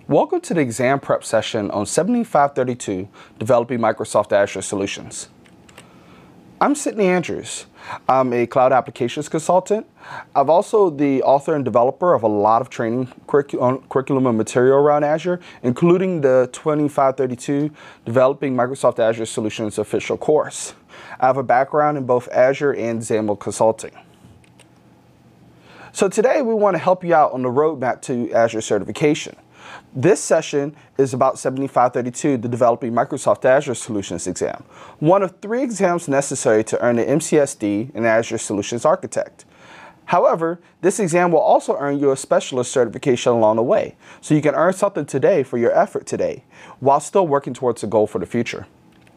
Welcome to the exam prep session on 7532, Developing Microsoft Azure Solutions. I'm Sydney Andrews. I'm a cloud applications consultant. I'm also the author and developer of a lot of training curriculum and material around Azure, including the 2532 Developing Microsoft Azure Solutions official course. I have a background in both Azure and XAML consulting. So today we want to help you out on the roadmap to Azure certification. This session is about 7532, the Developing Microsoft Azure Solutions exam, one of 3 exams necessary to earn the MCSD and Azure Solutions Architect. However, this exam will also earn you a specialist certification along the way, so you can earn something today for your effort today, while still working towards a goal for the future.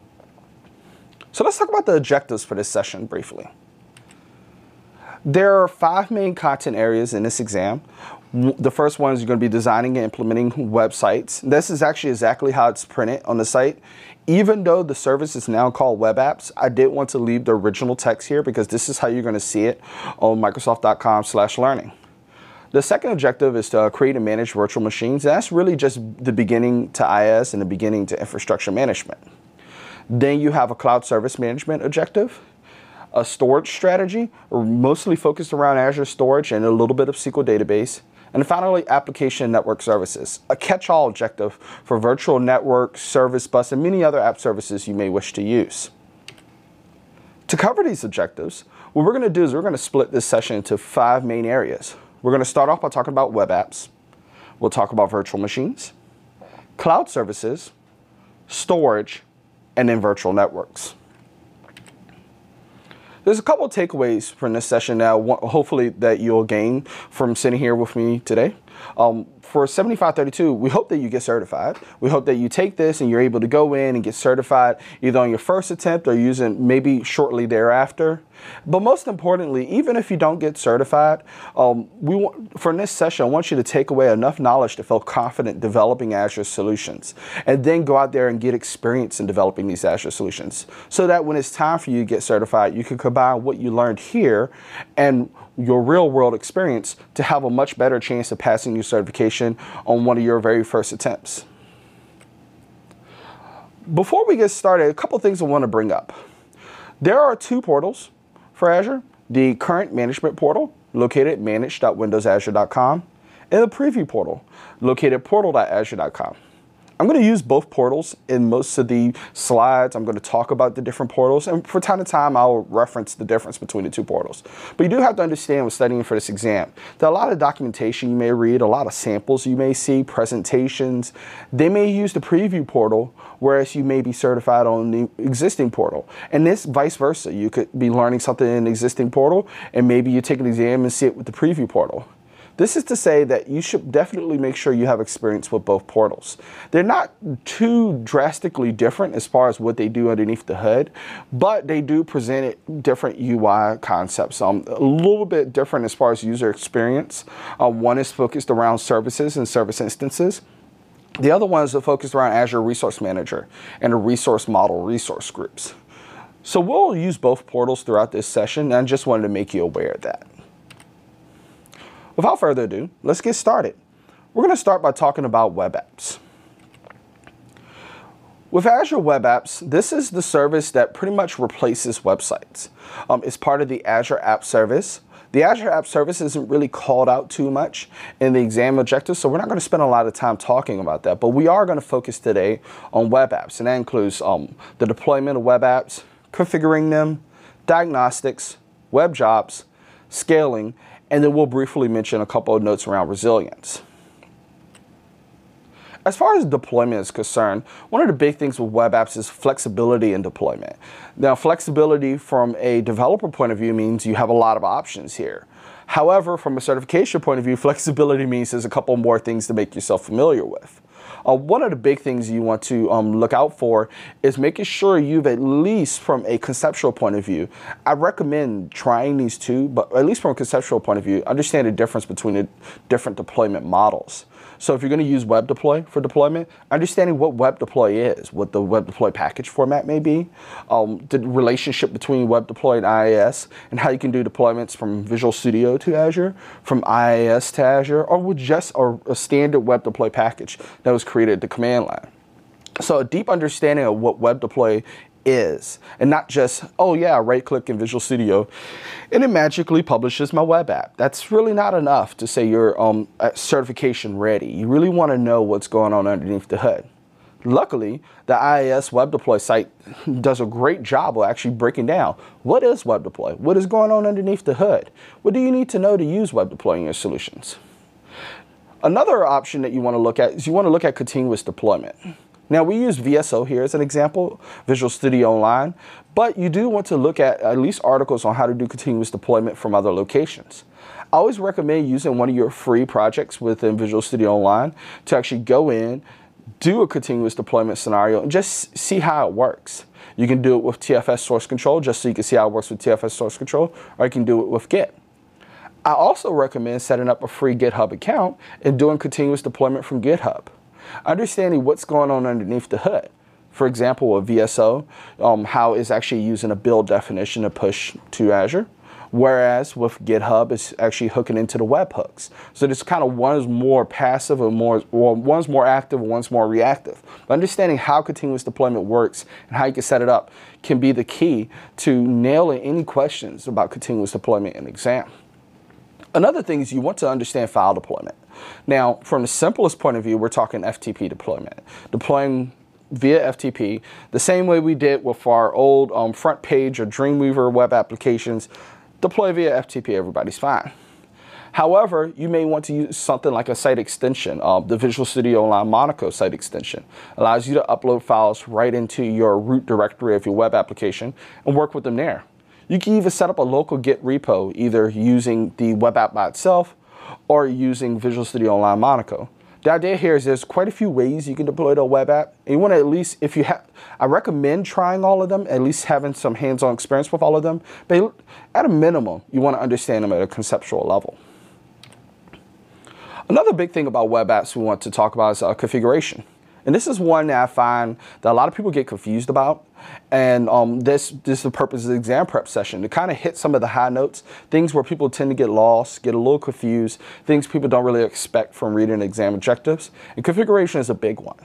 So let's talk about the objectives for this session briefly. There are 5 main content areas in this exam. The first one is you're going to be designing and implementing websites. This is actually exactly how it's printed on the site. Even though the service is now called Web Apps, I did want to leave the original text here because this is how you're going to see it on Microsoft.com/learning. The second objective is to create and manage virtual machines. That's really just the beginning to IaaS and the beginning to infrastructure management. Then you have a cloud service management objective, a storage strategy, mostly focused around Azure storage and a little bit of SQL database. And finally, application network services, a catch-all objective for virtual network, service bus, and many other app services you may wish to use. To cover these objectives, what we're going to do is we're going to split this session into 5 main areas. We're going to start off by talking about web apps. We'll talk about virtual machines, cloud services, storage, and then virtual networks. There's a couple of takeaways from this session now, hopefully that you'll gain from sitting here with me today. For 7532, we hope that you get certified. We hope that you take this and you're able to go in and get certified either on your first attempt or using maybe shortly thereafter. But most importantly, even if you don't get certified, for this session, I want you to take away enough knowledge to feel confident developing Azure solutions and then go out there and get experience in developing these Azure solutions so that when it's time for you to get certified, you can combine what you learned here and your real world experience to have a much better chance of passing your certification on one of your very first attempts. Before we get started, a couple things I want to bring up. There are 2 portals for Azure: the current management portal, located at manage.windowsazure.com, and the preview portal, located at portal.azure.com. I'm going to use both portals in most of the slides. I'm going to talk about the different portals, and from time to time, I'll reference the difference between the 2 portals. But you do have to understand when studying for this exam that a lot of documentation you may read, a lot of samples you may see, presentations, they may use the preview portal, whereas you may be certified on the existing portal. And this vice versa. You could be learning something in the existing portal, and maybe you take an exam and see it with the preview portal. This is to say that you should definitely make sure you have experience with both portals. They're not too drastically different as far as what they do underneath the hood, but they do present different UI concepts. A little bit different as far as user experience. One is focused around services and service instances. The other one is focused around Azure Resource Manager and the resource model resource groups. So we'll use both portals throughout this session, and I just wanted to make you aware of that. Without further ado, let's get started. We're going to start by talking about web apps. With Azure Web Apps, this is the service that pretty much replaces websites. It's part of the Azure App Service. The Azure App Service isn't really called out too much in the exam objectives, so we're not going to spend a lot of time talking about that. But we are going to focus today on web apps, and that includes the deployment of web apps, configuring them, diagnostics, web jobs, scaling, and then we'll briefly mention a couple of notes around resilience. As far as deployment is concerned, one of the big things with web apps is flexibility in deployment. Now, flexibility from a developer point of view means you have a lot of options here. However, from a certification point of view, flexibility means there's a couple more things to make yourself familiar with. One of the big things you want to look out for is making sure you've, at least from a conceptual point of view, I recommend trying these 2, but at least from a conceptual point of view, understand the difference between the different deployment models. So if you're going to use web deploy for deployment, understanding what web deploy is, what the web deploy package format may be, the relationship between web deploy and IaaS, and how you can do deployments from Visual Studio to Azure, from IaaS to Azure, or with just a standard web deploy package that was created at the command line. So a deep understanding of what web deploy is, and not just, oh yeah, I right click in Visual Studio and it magically publishes my web app. That's really not enough to say you're certification ready. You really want to know what's going on underneath the hood. Luckily, the IaaS web deploy site does a great job of actually breaking down what is web deploy, what is going on underneath the hood, what do you need to know to use web deploy in your solutions. Another option that you want to look at is you want to look at continuous deployment. Now, we use VSO here as an example, Visual Studio Online, but you do want to look at least articles on how to do continuous deployment from other locations. I always recommend using one of your free projects within Visual Studio Online to actually go in, do a continuous deployment scenario, and just see how it works. You can do it with TFS source control, just so you can see how it works with TFS source control, or you can do it with Git. I also recommend setting up a free GitHub account and doing continuous deployment from GitHub. Understanding what's going on underneath the hood. For example, with VSO, how it's actually using a build definition to push to Azure, whereas with GitHub, it's actually hooking into the webhooks. So this kind of one's more passive and one's more active and one's more reactive. But understanding how continuous deployment works and how you can set it up can be the key to nailing any questions about continuous deployment in the exam. Another thing is you want to understand file deployment. Now, from the simplest point of view, we're talking FTP deployment. Deploying via FTP, the same way we did with our old front page or Dreamweaver web applications. Deploy via FTP, everybody's fine. However, you may want to use something like a site extension. The Visual Studio Online Monaco site extension allows you to upload files right into your root directory of your web application and work with them there. You can even set up a local Git repo, either using the web app by itself or using Visual Studio Online Monaco. The idea here is there's quite a few ways you can deploy the web app. And you want to at least, if you have, I recommend trying all of them, at least having some hands-on experience with all of them. But at a minimum, you want to understand them at a conceptual level. Another big thing about web apps we want to talk about is configuration. And this is one that I find that a lot of people get confused about. And this is the purpose of the exam prep session, to kind of hit some of the high notes, things where people tend to get lost, get a little confused, things people don't really expect from reading exam objectives. And configuration is a big one.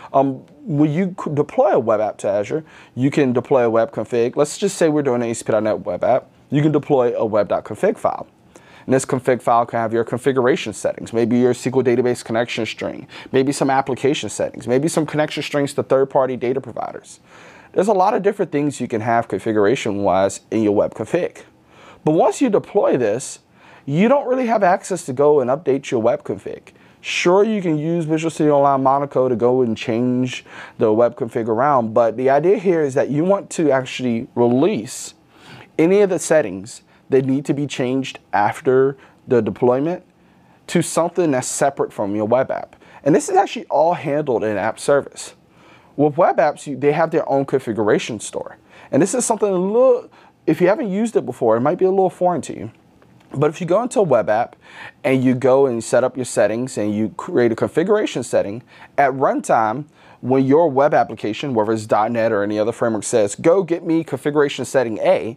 When you deploy a web app to Azure, you can deploy a web config. Let's just say we're doing an ASP.NET web app. You can deploy a web.config file. And this config file can have your configuration settings, maybe your SQL database connection string, maybe some application settings, maybe some connection strings to third-party data providers. There's a lot of different things you can have configuration-wise in your web config. But once you deploy this, you don't really have access to go and update your web config. Sure, you can use Visual Studio Online Monaco to go and change the web config around, but the idea here is that you want to actually release any of the settings that need to be changed after the deployment to something that's separate from your web app. And this is actually all handled in app service. With web apps, they have their own configuration store. And this is something a little, if you haven't used it before, it might be a little foreign to you. But if you go into a web app and you go and set up your settings and you create a configuration setting, at runtime, when your web application, whether it's .NET or any other framework, says, go get me configuration setting A,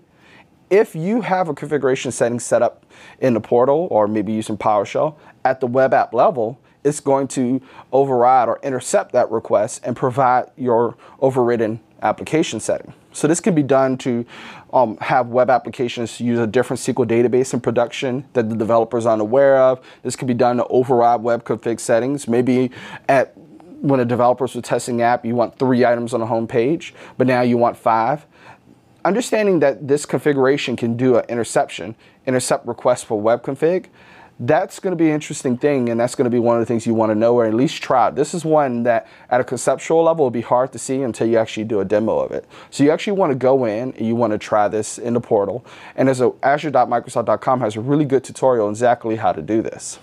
if you have a configuration setting set up in the portal or maybe using PowerShell at the web app level, it's going to override or intercept that request and provide your overridden application setting. So this can be done to have web applications use a different SQL database in production that the developers aren't aware of. This can be done to override web config settings. Maybe when the developers were testing the app, you want 3 items on the home page, but now you want 5. Understanding that this configuration can do an intercept request for web config, that's going to be an interesting thing, and that's going to be one of the things you want to know or at least try. This is one that at a conceptual level will be hard to see until you actually do a demo of it. So you actually want to go in and you want to try this in the portal. And as Azure.Microsoft.com has a really good tutorial on exactly how to do this.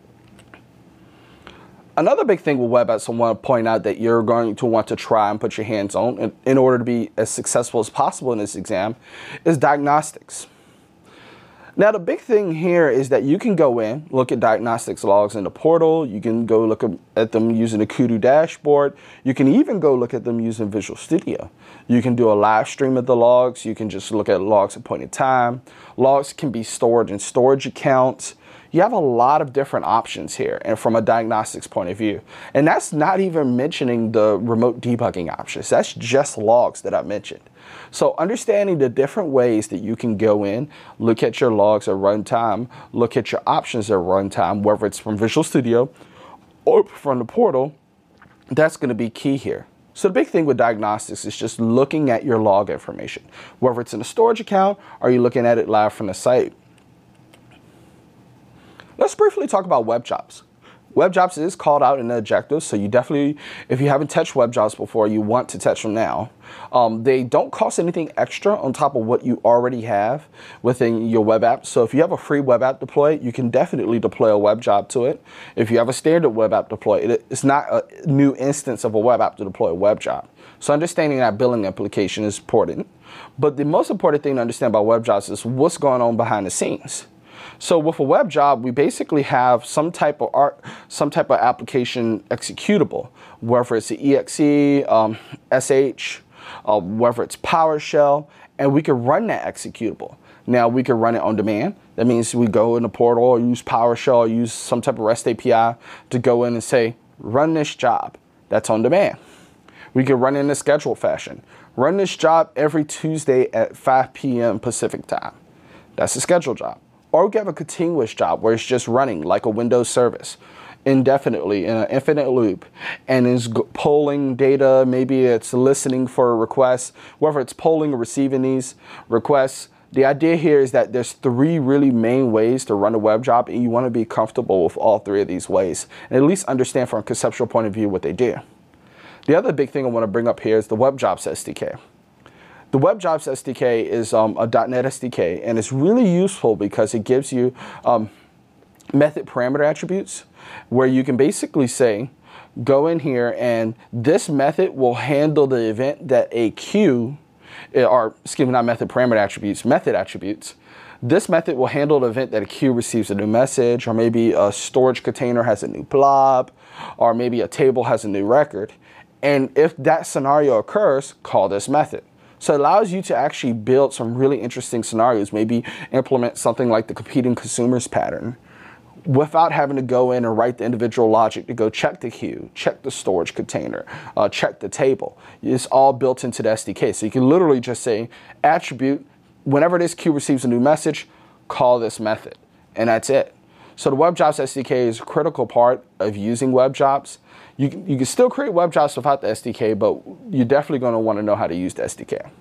Another big thing with web apps I want to point out that you're going to want to try and put your hands on in order to be as successful as possible in this exam is diagnostics. Now, the big thing here is that you can go in, look at diagnostics logs in the portal. You can go look at them using the Kudu dashboard. You can even go look at them using Visual Studio. You can do a live stream of the logs. You can just look at logs at point in time. Logs can be stored in storage accounts. You have a lot of different options here, and from a diagnostics point of view. And that's not even mentioning the remote debugging options. That's just logs that I mentioned. So understanding the different ways that you can go in, look at your logs at runtime, look at your options at runtime, whether it's from Visual Studio or from the portal, that's going to be key here. So the big thing with diagnostics is just looking at your log information, whether it's in a storage account or you're looking at it live from the site. Let's briefly talk about web jobs. Web jobs is called out in the objectives, so you definitely, if you haven't touched web jobs before, you want to touch them now. They don't cost anything extra on top of what you already have within your web app. So if you have a free web app deployed, you can definitely deploy a web job to it. If you have a standard web app deployed, it's not a new instance of a web app to deploy a web job. So understanding that billing implication is important. But the most important thing to understand about web jobs is what's going on behind the scenes. So with a web job, we basically have some type of application executable, whether it's the exe, sh, whether it's PowerShell, and we can run that executable. Now we can run it on demand. That means we go in the portal or use PowerShell or use some type of REST API to go in and say, run this job. That's on demand. We can run it in a scheduled fashion. Run this job every Tuesday at 5 p.m. Pacific time. That's a scheduled job. Or we can have a continuous job where it's just running like a Windows service indefinitely in an infinite loop and is polling data. Maybe it's listening for requests, whether it's polling or receiving these requests. The idea here is that there's three really main ways to run a web job, and you want to be comfortable with all three of these ways and at least understand from a conceptual point of view what they do. The other big thing I want to bring up here is the Web Jobs SDK. The Web Jobs SDK is a .NET SDK, and it's really useful because it gives you method parameter attributes where you can basically say, go in here and this method will handle the event that a queue, or excuse me, not method parameter attributes, method attributes. This method will handle the event that a queue receives a new message, or maybe a storage container has a new blob, or maybe a table has a new record. And if that scenario occurs, call this method. So it allows you to actually build some really interesting scenarios, maybe implement something like the competing consumers pattern without having to go in and write the individual logic to go check the queue, check the storage container, check the table. It's all built into the SDK. So you can literally just say attribute, whenever this queue receives a new message, call this method, and that's it. So the Web Jobs SDK is a critical part of using web jobs. You can still create web jobs without the SDK, but you're definitely going to want to know how to use the SDK.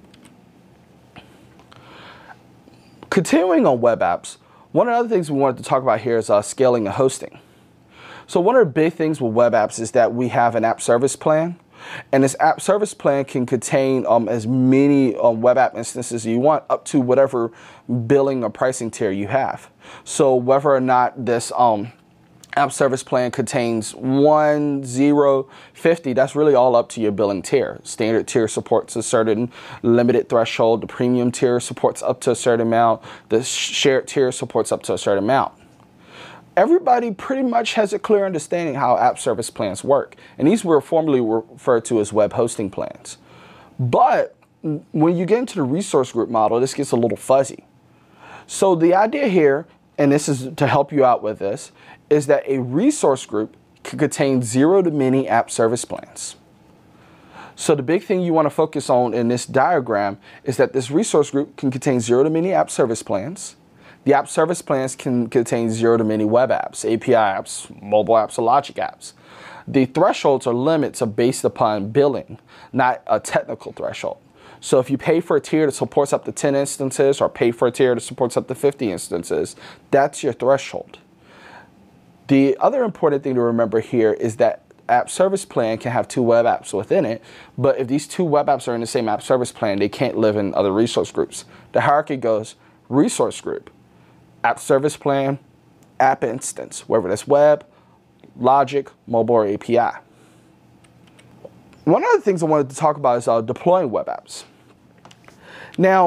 Continuing on web apps, one of the other things we wanted to talk about here is scaling and hosting. So one of the big things with web apps is that we have an app service plan. And this app service plan can contain as many web app instances as you want, up to whatever billing or pricing tier you have. So whether or not this app service plan contains 1, 0, 50, that's really all up to your billing tier. Standard tier supports a certain limited threshold. The premium tier supports up to a certain amount. The shared tier supports up to a certain amount. Everybody pretty much has a clear understanding how app service plans work. And these were formerly referred to as web hosting plans. But when you get into the resource group model, this gets a little fuzzy. So the idea here, and this is to help you out with this, is that a resource group can contain 0 to many app service plans. So the big thing you want to focus on in this diagram is that this resource group can contain 0 to many app service plans. The app service plans can contain 0 to many web apps, API apps, mobile apps, or logic apps. The thresholds or limits are based upon billing, not a technical threshold. So if you pay for a tier that supports up to 10 instances or pay for a tier that supports up to 50 instances, that's your threshold. The other important thing to remember here is that app service plan can have 2 web apps within it, but if these 2 web apps are in the same app service plan, they can't live in other resource groups. The hierarchy goes resource group, app service plan, app instance, whether that's web, logic, mobile, or API. One of the things I wanted to talk about is deploying web apps. Now,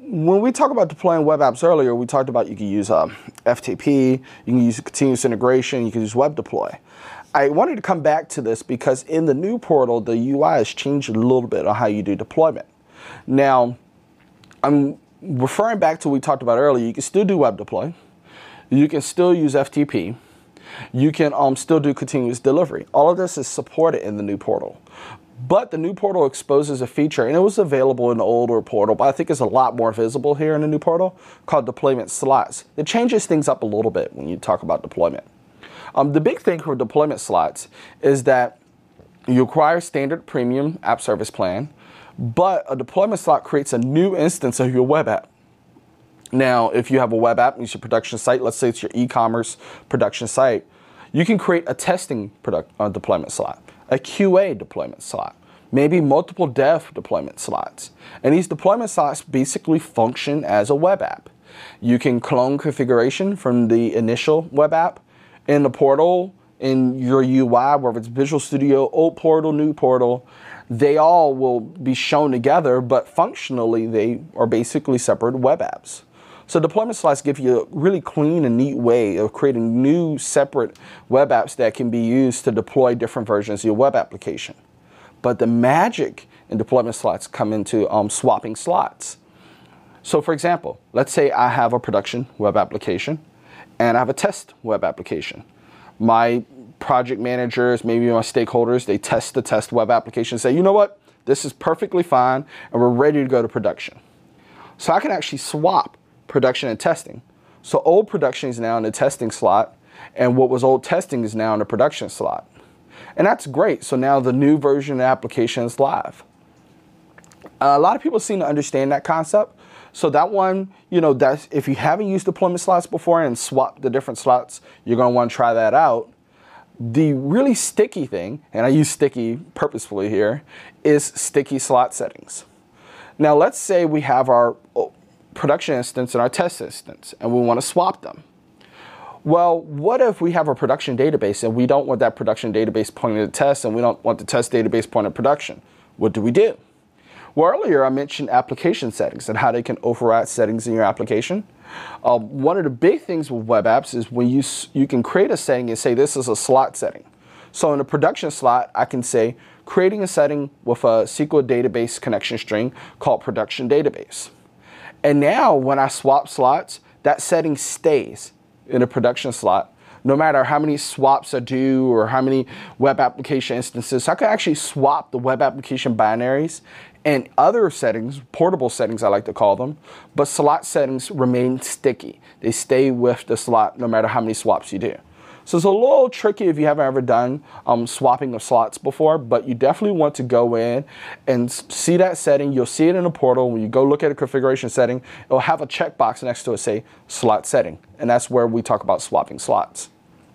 when we talk about deploying web apps earlier, we talked about you can use FTP, you can use continuous integration, you can use web deploy. I wanted to come back to this because in the new portal, the UI has changed a little bit on how you do deployment. Now, I'm referring back to what we talked about earlier. You can still do web deploy. You can still use FTP. You can still do continuous delivery. All of this is supported in the new portal. But the new portal exposes a feature, and it was available in the older portal, but I think it's a lot more visible here in the new portal, called deployment slots. It changes things up a little bit when you talk about deployment. The big thing for deployment slots is that you acquire standard premium app service plan, but a deployment slot creates a new instance of your web app. Now, if you have a web app and it's your production site, let's say it's your e-commerce production site, you can create a testing deployment slot, a QA deployment slot, maybe multiple dev deployment slots. And these deployment slots basically function as a web app. You can clone configuration from the initial web app in the portal, in your UI, whether it's Visual Studio, old portal, new portal. They all will be shown together, but functionally they are basically separate web apps. So deployment slots give you a really clean and neat way of creating new separate web apps that can be used to deploy different versions of your web application. But the magic in deployment slots come into swapping slots. So for example, let's say I have a production web application and I have a test web application. My project managers, maybe my stakeholders, they test the test web application and say, you know what, this is perfectly fine and we're ready to go to production. So I can actually swap production and testing. So old production is now in the testing slot, and what was old testing is now in the production slot. And that's great. So now the new version of the application is live. A lot of people seem to understand that concept. So that one, that's, if you haven't used deployment slots before and swapped the different slots, you're going to want to try that out. The really sticky thing, and I use sticky purposefully here, is sticky slot settings. Now let's say we have our production instance and our test instance, and we want to swap them. Well, what if we have a production database and we don't want that production database pointing to test and we don't want the test database pointing to production? What do we do? Well, earlier I mentioned application settings and how they can override settings in your application. One of the big things with web apps is when you can create a setting and say this is a slot setting. So in the production slot, I can say creating a setting with a SQL database connection string called production database. And now when I swap slots, that setting stays in a production slot. No matter how many swaps I do or how many web application instances, I can actually swap the web application binaries and other settings, portable settings I like to call them, but slot settings remain sticky. They stay with the slot no matter how many swaps you do. So it's a little tricky if you haven't ever done swapping of slots before, but you definitely want to go in and see that setting. You'll see it in the portal. When you go look at a configuration setting, it'll have a checkbox next to it say slot setting. And that's where we talk about swapping slots.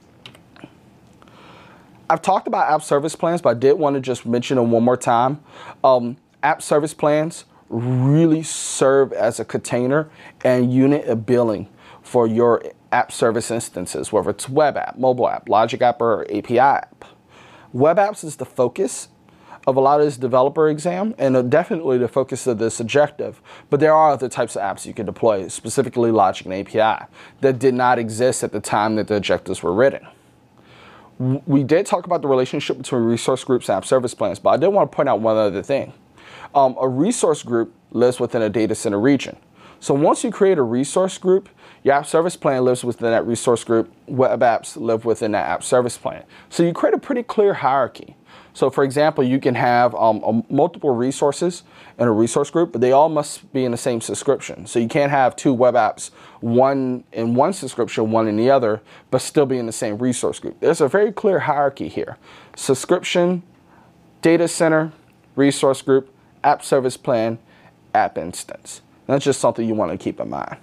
I've talked about app service plans, but I did want to just mention them one more time. App service plans really serve as a container and unit of billing for your app service instances, whether it's web app, mobile app, logic app, or API app. Web apps is the focus of a lot of this developer exam and definitely the focus of this objective. But there are other types of apps you can deploy, specifically logic and API, that did not exist at the time that the objectives were written. We did talk about the relationship between resource groups and app service plans, but I did want to point out one other thing. A resource group lives within a data center region. So once you create a resource group, your app service plan lives within that resource group. Web apps live within that app service plan. So you create a pretty clear hierarchy. So for example, you can have multiple resources in a resource group, but they all must be in the same subscription. So you can't have two web apps, one in one subscription, one in the other, but still be in the same resource group. There's a very clear hierarchy here. Subscription, data center, resource group, app service plan, app instance. That's just something you want to keep in mind.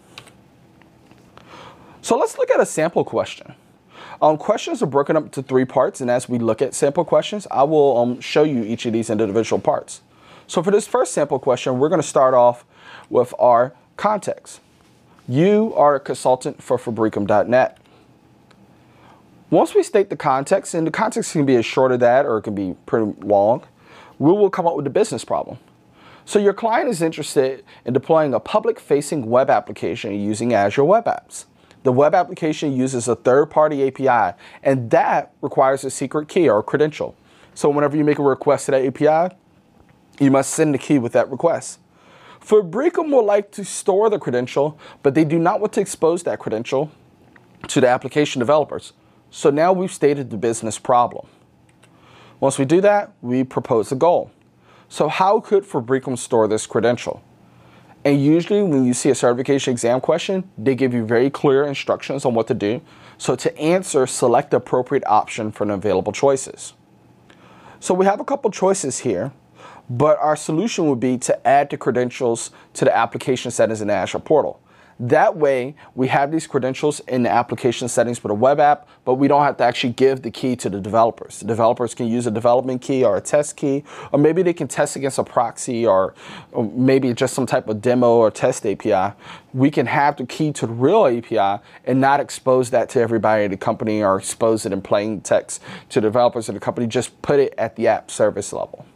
So let's look at a sample question. Questions are broken up into 3 parts, and as we look at sample questions, I will show you each of these individual parts. So for this first sample question, we're going to start off with our context. You are a consultant for Fabricum.net. Once we state the context, and the context can be as short as that or it can be pretty long, we will come up with a business problem. So your client is interested in deploying a public-facing web application using Azure Web Apps. The web application uses a third-party API, and that requires a secret key or a credential. So whenever you make a request to that API, you must send the key with that request. Fabricom would like to store the credential, but they do not want to expose that credential to the application developers. So now we've stated the business problem. Once we do that, we propose a goal. So how could Fabricom store this credential? And usually when you see a certification exam question, they give you very clear instructions on what to do. So to answer, select the appropriate option from the available choices. So we have a couple choices here, but our solution would be to add the credentials to the application settings in the Azure portal. That way, we have these credentials in the application settings for the web app, but we don't have to actually give the key to the developers. The developers can use a development key or a test key, or maybe they can test against a proxy or maybe just some type of demo or test API. We can have the key to the real API and not expose that to everybody in the company or expose it in plain text to the developers of the company. Just put it at the app service level.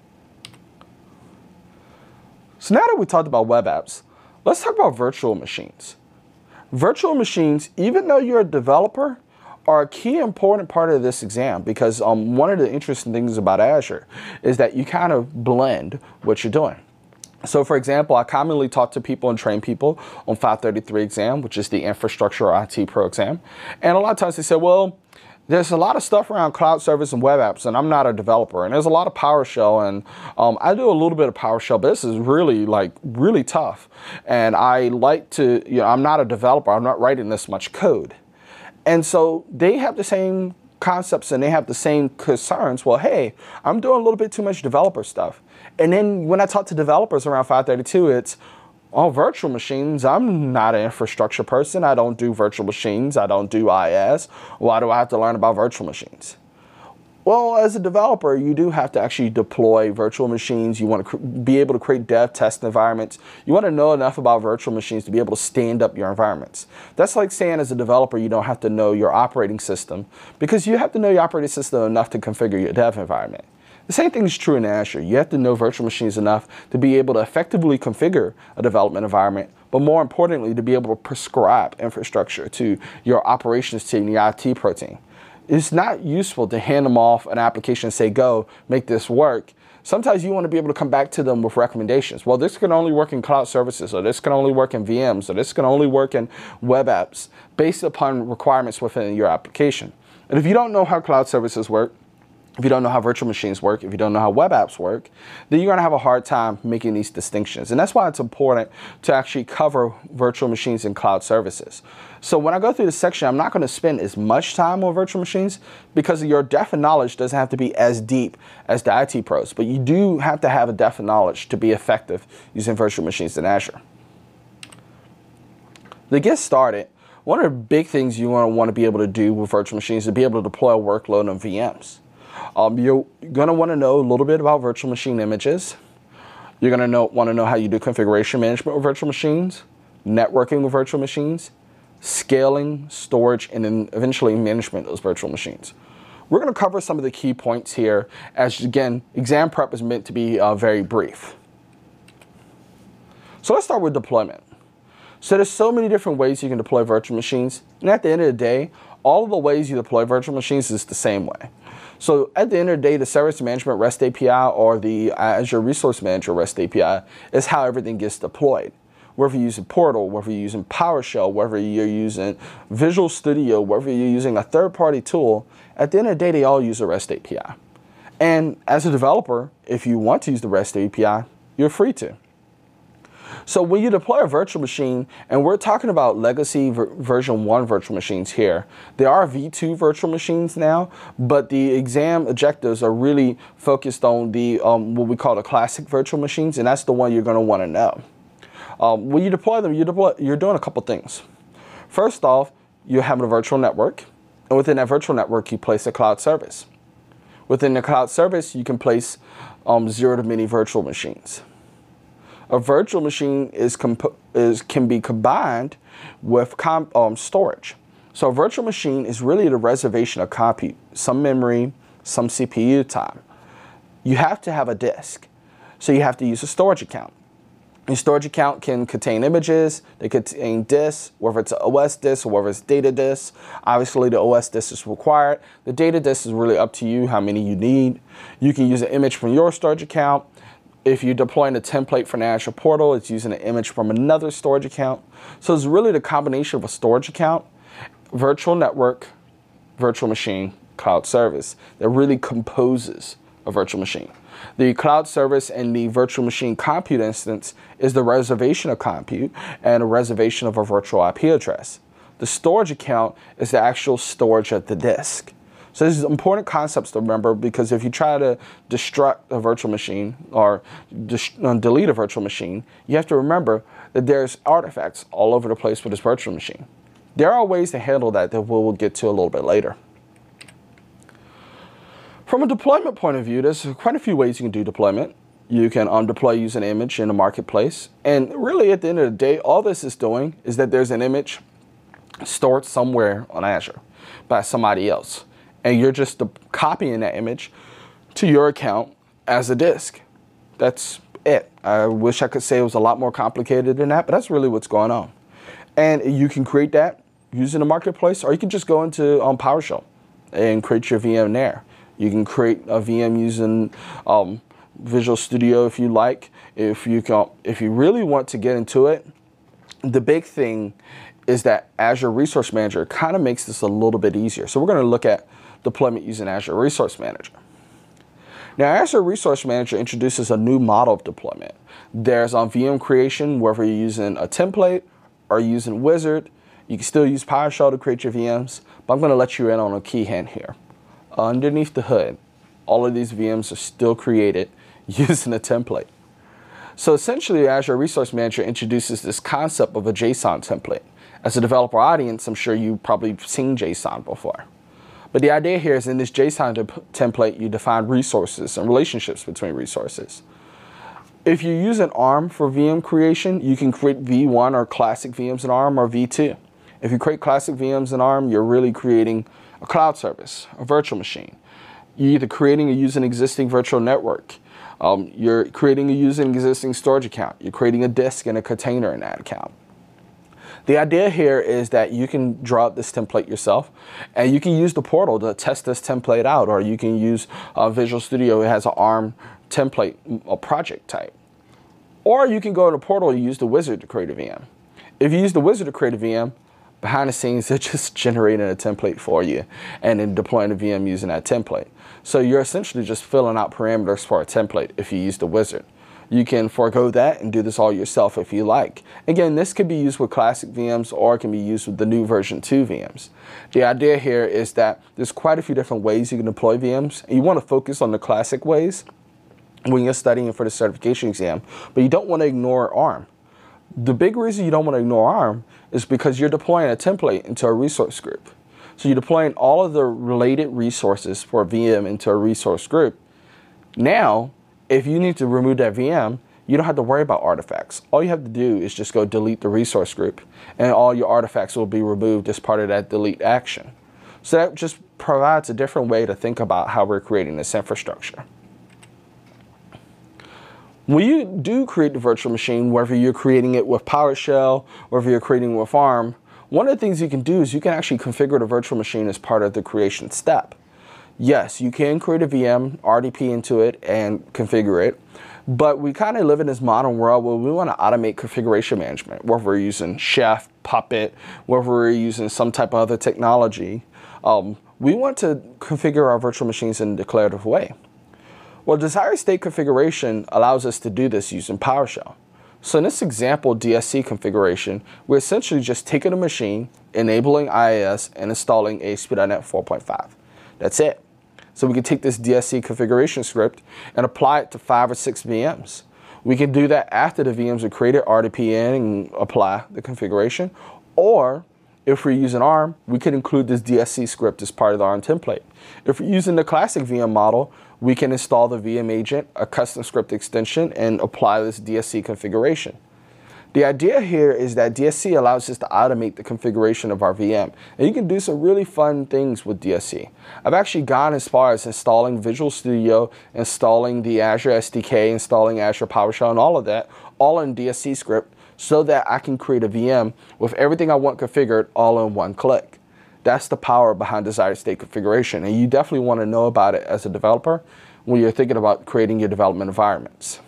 So now that we talked about web apps, let's talk about virtual machines. Virtual machines, even though you're a developer, are a key important part of this exam because one of the interesting things about Azure is that you kind of blend what you're doing. So for example, I commonly talk to people and train people on 533 exam, which is the infrastructure or IT pro exam. And a lot of times they say, well, there's a lot of stuff around cloud service and web apps, and I'm not a developer. And there's a lot of PowerShell, and I do a little bit of PowerShell, but this is really tough. And I like to, I'm not a developer. I'm not writing this much code. And so they have the same concepts and they have the same concerns. Well, hey, I'm doing a little bit too much developer stuff. And then when I talk to developers around 532, it's, oh, virtual machines, I'm not an infrastructure person. I don't do virtual machines. I don't do IaaS. Why do I have to learn about virtual machines? Well, as a developer, you do have to actually deploy virtual machines. You want to be able to create dev test environments. You want to know enough about virtual machines to be able to stand up your environments. That's like saying as a developer, you don't have to know your operating system because you have to know your operating system enough to configure your dev environment. The same thing is true in Azure. You have to know virtual machines enough to be able to effectively configure a development environment, but more importantly, to be able to prescribe infrastructure to your operations team, the IT pro team. It's not useful to hand them off an application and say, go, make this work. Sometimes you want to be able to come back to them with recommendations. Well, this can only work in cloud services, or this can only work in VMs, or this can only work in web apps based upon requirements within your application. And if you don't know how cloud services work, if you don't know how virtual machines work, if you don't know how web apps work, then you're going to have a hard time making these distinctions. And that's why it's important to actually cover virtual machines and cloud services. So when I go through this section, I'm not going to spend as much time on virtual machines because your depth of knowledge doesn't have to be as deep as the IT pros. But you do have to have a depth of knowledge to be effective using virtual machines in Azure. To get started, one of the big things you want to be able to do with virtual machines is to be able to deploy a workload on VMs. You're going to want to know a little bit about virtual machine images. You're going to want to know how you do configuration management with virtual machines, networking with virtual machines, scaling, storage, and then eventually management of those virtual machines. We're going to cover some of the key points here as, again, exam prep is meant to be very brief. So let's start with deployment. So there's so many different ways you can deploy virtual machines. And at the end of the day, all of the ways you deploy virtual machines is the same way. So at the end of the day, the Service Management REST API or the Azure Resource Manager REST API is how everything gets deployed. Whether you're using Portal, whether you're using PowerShell, whether you're using Visual Studio, whether you're using a third-party tool, at the end of the day, they all use a REST API. And as a developer, if you want to use the REST API, you're free to. So when you deploy a virtual machine, and we're talking about legacy version 1 virtual machines here, there are V2 virtual machines now, but the exam objectives are really focused on the what we call the classic virtual machines, and that's the one you're going to want to know. When you deploy them, you're doing a couple things. First off, you're having a virtual network, and within that virtual network, you place a cloud service. Within the cloud service, you can place 0 to many virtual machines. A virtual machine can be combined with storage. So a virtual machine is really the reservation of compute, some memory, some CPU time. You have to have a disk. So you have to use a storage account. Your storage account can contain images, they contain disks, whether it's an OS disk or whether it's data disk. Obviously, the OS disk is required. The data disk is really up to you how many you need. You can use an image from your storage account. If you're deploying a template for an Azure portal, it's using an image from another storage account. So it's really the combination of a storage account, virtual network, virtual machine, cloud service that really composes a virtual machine. The cloud service and the virtual machine compute instance is the reservation of compute and a reservation of a virtual IP address. The storage account is the actual storage of the disk. So these are important concepts to remember, because if you try to destruct a virtual machine or delete a virtual machine, you have to remember that there's artifacts all over the place with this virtual machine. There are ways to handle that we'll get to a little bit later. From a deployment point of view, there's quite a few ways you can do deployment. You can deploy using an image in the marketplace. And really, at the end of the day, all this is doing is that there's an image stored somewhere on Azure by somebody else. And you're just copying that image to your account as a disk. That's it. I wish I could say it was a lot more complicated than that, but that's really what's going on. And you can create that using the marketplace, or you can just go into PowerShell and create your VM there. You can create a VM using Visual Studio if you like. If you really want to get into it, the big thing is that Azure Resource Manager kind of makes this a little bit easier. So we're going to look at deployment using Azure Resource Manager. Now, Azure Resource Manager introduces a new model of deployment. There's VM creation, whether you're using a template or using Wizard. You can still use PowerShell to create your VMs, but I'm going to let you in on a key hint here. Underneath the hood, all of these VMs are still created using a template. So essentially, Azure Resource Manager introduces this concept of a JSON template. As a developer audience, I'm sure you've probably seen JSON before. But the idea here is in this JSON template, you define resources and relationships between resources. If you use an ARM for VM creation, you can create V1 or classic VMs in ARM, or V2. If you create classic VMs in ARM, you're really creating a cloud service, a virtual machine. You're either creating or using an existing virtual network. You're creating or using an existing storage account. You're creating a disk and a container in that account. The idea here is that you can draw up this template yourself, and you can use the portal to test this template out, or you can use Visual Studio. It has an ARM template, a project type. Or you can go to the portal and use the Wizard to create a VM. If you use the Wizard to create a VM, behind the scenes, they're just generating a template for you and then deploying a VM using that template. So you're essentially just filling out parameters for a template if you use the Wizard. You can forego that and do this all yourself if you like. Again, this could be used with classic VMs, or it can be used with the new version 2 VMs. The idea here is that there's quite a few different ways you can deploy VMs, and you want to focus on the classic ways when you're studying for the certification exam, but you don't want to ignore ARM. The big reason you don't want to ignore ARM is because you're deploying a template into a resource group. So you're deploying all of the related resources for a VM into a resource group. Now, if you need to remove that VM, you don't have to worry about artifacts. All you have to do is just go delete the resource group, and all your artifacts will be removed as part of that delete action. So that just provides a different way to think about how we're creating this infrastructure. When you do create the virtual machine, whether you're creating it with PowerShell or if you're creating it with ARM, one of the things you can do is you can actually configure the virtual machine as part of the creation step. Yes, you can create a VM, RDP into it, and configure it, but we kind of live in this modern world where we want to automate configuration management, whether we're using Chef, Puppet, whether we're using some type of other technology. We want to configure our virtual machines in a declarative way. Well, desired state configuration allows us to do this using PowerShell. So in this example DSC configuration, we're essentially just taking a machine, enabling IIS, and installing ASP.NET 4.5. That's it. So we can take this DSC configuration script and apply it to 5 or 6 VMs. We can do that after the VMs are created, RDP in, and apply the configuration. Or if we're using ARM, we can include this DSC script as part of the ARM template. If we're using the classic VM model, we can install the VM agent, a custom script extension, and apply this DSC configuration. The idea here is that DSC allows us to automate the configuration of our VM. And you can do some really fun things with DSC. I've actually gone as far as installing Visual Studio, installing the Azure SDK, installing Azure PowerShell, and all of that, all in DSC script, so that I can create a VM with everything I want configured all in one click. That's the power behind desired state configuration. And you definitely want to know about it as a developer when you're thinking about creating your development environments.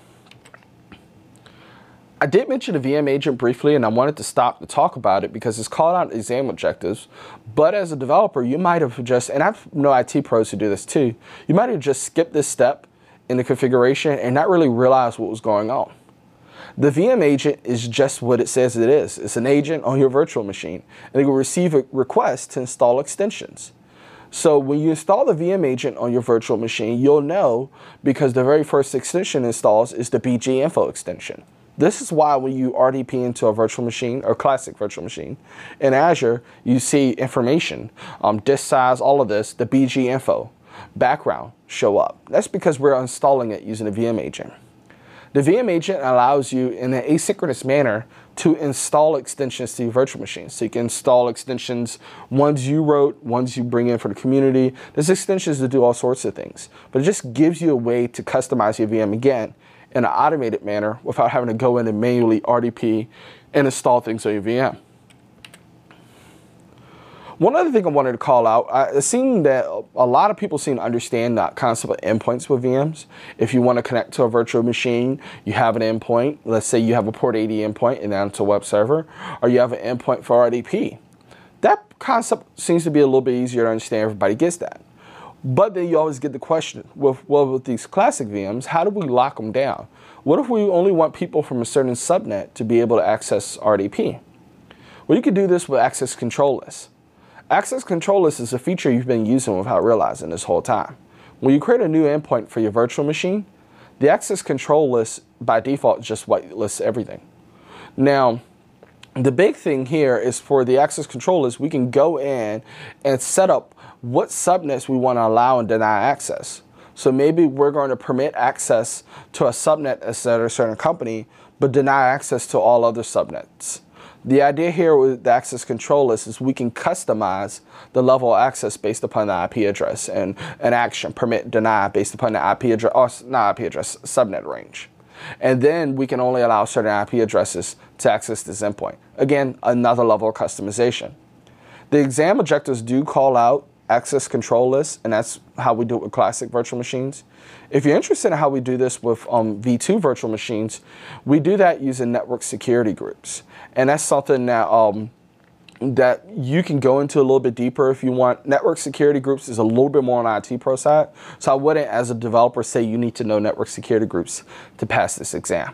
I did mention a VM agent briefly, and I wanted to stop to talk about it because it's called out exam objectives. But as a developer, you might have just, and I know IT pros who do this too, you might have just skipped this step in the configuration and not really realized what was going on. The VM agent is just what it says it is. It's an agent on your virtual machine, and it will receive a request to install extensions. So when you install the VM agent on your virtual machine, you'll know because the very first extension installs is the BGInfo extension. This is why when you RDP into a virtual machine or classic virtual machine in Azure, you see information, disk size, all of this, the BGInfo background show up. That's because we're installing it using a VM agent. The VM agent allows you in an asynchronous manner to install extensions to your virtual machine. So you can install extensions, ones you wrote, ones you bring in for the community. There's extensions to do all sorts of things, but it just gives you a way to customize your VM again in an automated manner without having to go in and manually RDP and install things on your VM. One other thing I wanted to call out, I've seen that a lot of people seem to understand that concept of endpoints with VMs. If you want to connect to a virtual machine, you have an endpoint. Let's say you have a port 80 endpoint and then to a web server, or you have an endpoint for RDP. That concept seems to be a little bit easier to understand. Everybody gets that. But then you always get the question, with these classic VMs, how do we lock them down? What if we only want people from a certain subnet to be able to access RDP? Well, you can do this with access control lists. Access control list is a feature you've been using without realizing this whole time. When you create a new endpoint for your virtual machine, the access control list by default just whitelists everything. Now, the big thing here is for the access control list, we can go in and set up what subnets we want to allow and deny access. So maybe we're going to permit access to a subnet at a certain company, but deny access to all other subnets. The idea here with the access control list is we can customize the level of access based upon the IP address and an action, permit, deny based upon the IP address, or not IP address, subnet range. And then we can only allow certain IP addresses to access this endpoint. Again, another level of customization. The exam objectives do call out access control lists, and that's how we do it with classic virtual machines. If you're interested in how we do this with V2 virtual machines, we do that using network security groups. And that's something that, that you can go into a little bit deeper if you want. Network security groups is a little bit more on the IT pro side. So I wouldn't, as a developer, say you need to know network security groups to pass this exam.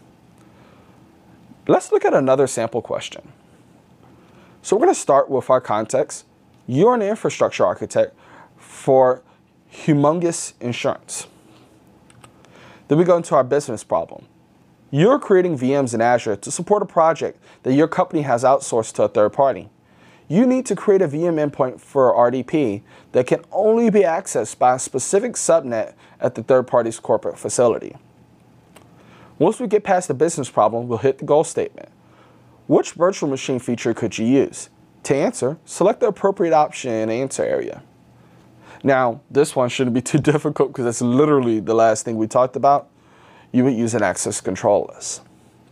Let's look at another sample question. So we're going to start with our context. You're an infrastructure architect for Humongous Insurance. Then we go into our business problem. You're creating VMs in Azure to support a project that your company has outsourced to a third party. You need to create a VM endpoint for RDP that can only be accessed by a specific subnet at the third party's corporate facility. Once we get past the business problem, we'll hit the goal statement. Which virtual machine feature could you use? To answer, select the appropriate option in the answer area. Now, this one shouldn't be too difficult because that's literally the last thing we talked about. You would use an access control list.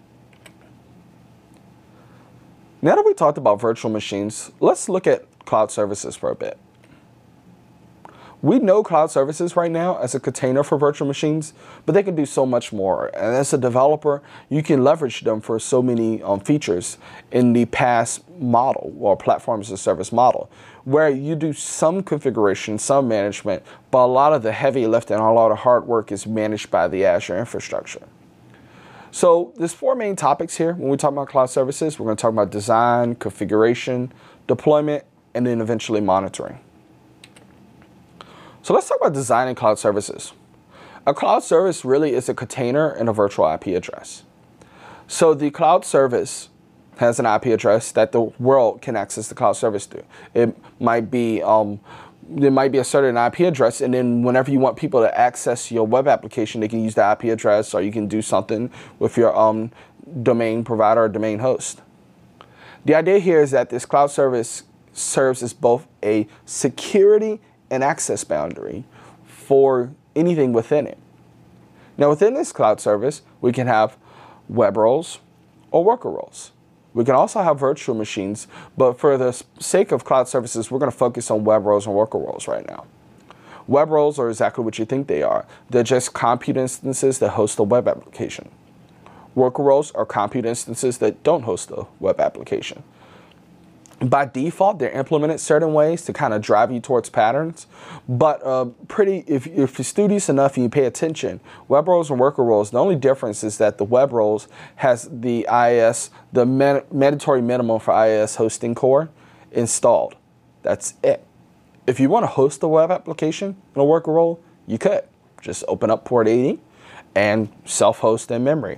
Now that we talked about virtual machines, let's look at cloud services for a bit. We know cloud services right now as a container for virtual machines, but they can do so much more. And as a developer, you can leverage them for so many features in the PaaS model or platform as a service model, where you do some configuration, some management, but a lot of the heavy lifting, a lot of hard work is managed by the Azure infrastructure. So there's four main topics here when we talk about cloud services. We're going to talk about design, configuration, deployment, and then eventually monitoring. So let's talk about designing cloud services. A cloud service really is a container and a virtual IP address. So the cloud service has an IP address that the world can access the cloud service to. It might be there might be a certain IP address, and then whenever you want people to access your web application, they can use the IP address, or you can do something with your domain provider or domain host. The idea here is that this cloud service serves as both a security and access boundary for anything within it. Now, within this cloud service, we can have web roles or worker roles. We can also have virtual machines, but for the sake of cloud services, we're going to focus on web roles and worker roles right now. Web roles are exactly what you think they are. They're just compute instances that host a web application. Worker roles are compute instances that don't host a web application. By default, they're implemented certain ways to kind of drive you towards patterns, but if you're studious enough and you pay attention, web roles and worker roles, the only difference is that the web roles has the IIS, the mandatory minimum for IIS hosting core installed. That's it. If you want to host a web application in a worker role, you could. Just open up port 80 and self-host in memory.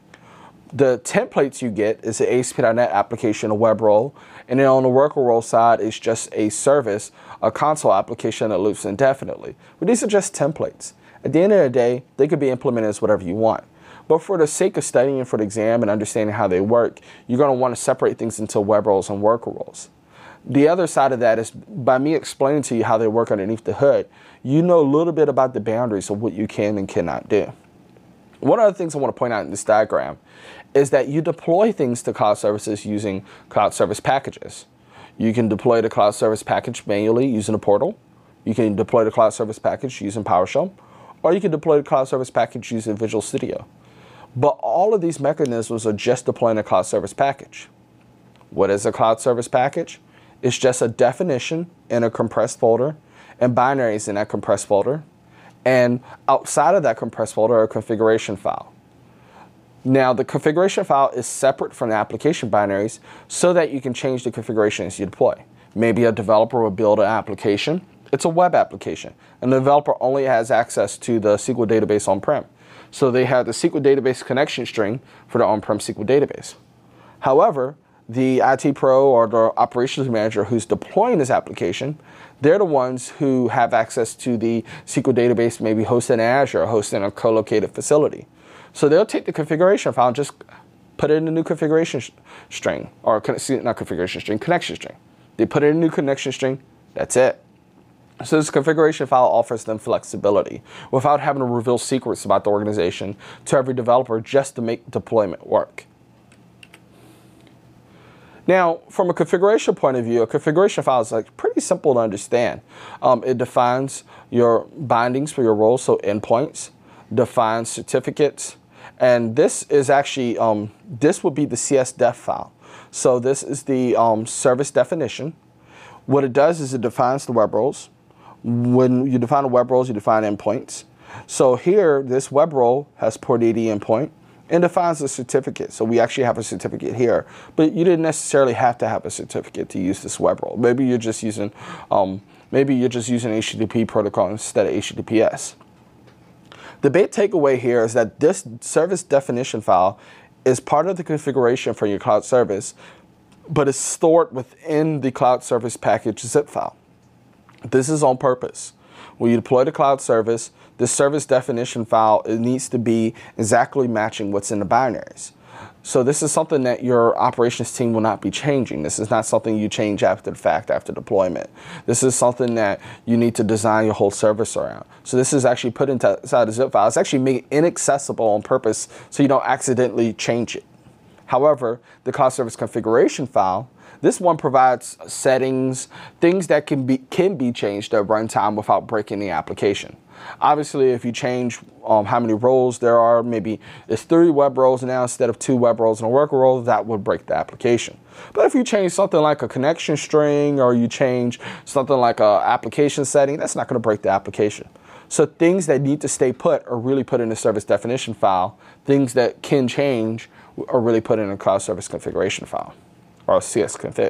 The templates you get is the ASP.NET application, a web role, and then on the worker role side is just a service, a console application that loops indefinitely. But these are just templates. At the end of the day, they could be implemented as whatever you want. But for the sake of studying for the exam and understanding how they work, you're going to want to separate things into web roles and worker roles. The other side of that is by me explaining to you how they work underneath the hood, you know a little bit about the boundaries of what you can and cannot do. One of the things I want to point out in this diagram is that you deploy things to cloud services using cloud service packages. You can deploy the cloud service package manually using a portal. You can deploy the cloud service package using PowerShell, or you can deploy the cloud service package using Visual Studio. But all of these mechanisms are just deploying a cloud service package. What is a cloud service package? It's just a definition in a compressed folder and binaries in that compressed folder. And outside of that compressed folder, a configuration file. Now, the configuration file is separate from the application binaries so that you can change the configuration as you deploy. Maybe a developer will build an application. It's a web application, and the developer only has access to the SQL database on-prem. So they have the SQL database connection string for the on-prem SQL database. However, the IT pro or the operations manager who's deploying this application, they're the ones who have access to the SQL database, maybe hosted in Azure or hosted in a co-located facility. So they'll take the configuration file and just put it in a new configuration string, or not configuration string, connection string. They put it in a new connection string, that's it. So this configuration file offers them flexibility without having to reveal secrets about the organization to every developer just to make deployment work. Now, from a configuration point of view, a configuration file is pretty simple to understand. It defines your bindings for your roles, so endpoints, defines certificates, and this is actually, this would be the CSDef file. So this is the service definition. What it does is it defines the web roles. When you define the web roles, you define endpoints. So here, this web role has port 80 endpoint and defines a certificate. So we actually have a certificate here, but you didn't necessarily have to have a certificate to use this web role. Maybe you're just using HTTP protocol instead of HTTPS. The big takeaway here is that this service definition file is part of the configuration for your cloud service, but it's stored within the cloud service package zip file. This is on purpose. When you deploy the cloud service, the service definition file, it needs to be exactly matching what's in the binaries. So this is something that your operations team will not be changing. This is not something you change after the fact, after deployment. This is something that you need to design your whole service around. So this is actually put inside a zip file. It's actually made inaccessible on purpose so you don't accidentally change it. However, the cloud service configuration file, this one provides settings, things that can be changed at runtime without breaking the application. Obviously, if you change how many roles there are, maybe it's 3 web roles now instead of 2 web roles and a worker role, that would break the application. But if you change something like a connection string or you change something like an application setting, that's not going to break the application. So things that need to stay put are really put in the service definition file. Things that can change are really put in a cloud service configuration file, or CSConfig.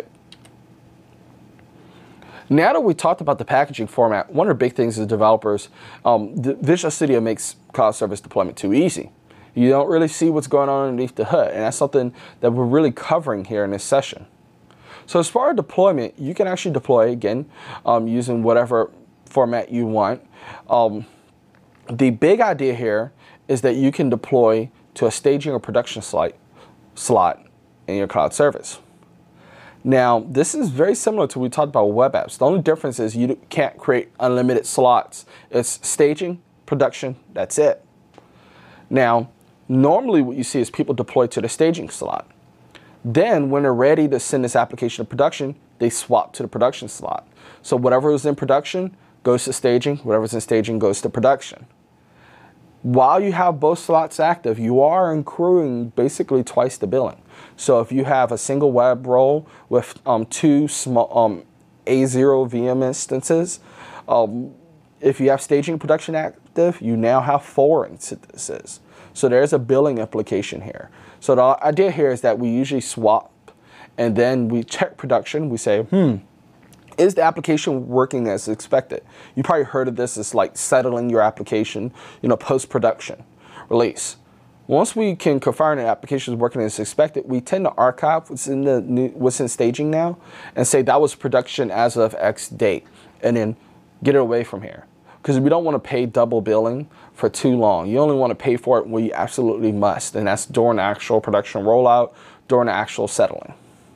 Now that we talked about the packaging format, one of the big things as developers, Visual Studio makes cloud service deployment too easy. You don't really see what's going on underneath the hood, and that's something that we're really covering here in this session. So as far as deployment, you can actually deploy, again, using whatever format you want. The big idea here is that you can deploy to a staging or production site slot in your cloud service. Now, this is very similar to what we talked about with web apps. The only difference is you can't create unlimited slots. It's staging, production, that's it. Now, normally what you see is people deploy to the staging slot. Then when they're ready to send this application to production, they swap to the production slot. So whatever is in production goes to staging, whatever's in staging goes to production. While you have both slots active, you are accruing basically twice the billing. So if you have a single web role with two small A0 VM instances, if you have staging and production active, you now have 4 instances. So there's a billing implication here. So the idea here is that we usually swap and then we check production. We say, is the application working as expected? You probably heard of this as like settling your application, post-production release. Once we can confirm the application is working as expected, we tend to archive what's in staging now and say that was production as of X date, and then get it away from here. Because we don't want to pay double billing for too long. You only want to pay for it when you absolutely must, and that's during the actual production rollout, during the actual settling.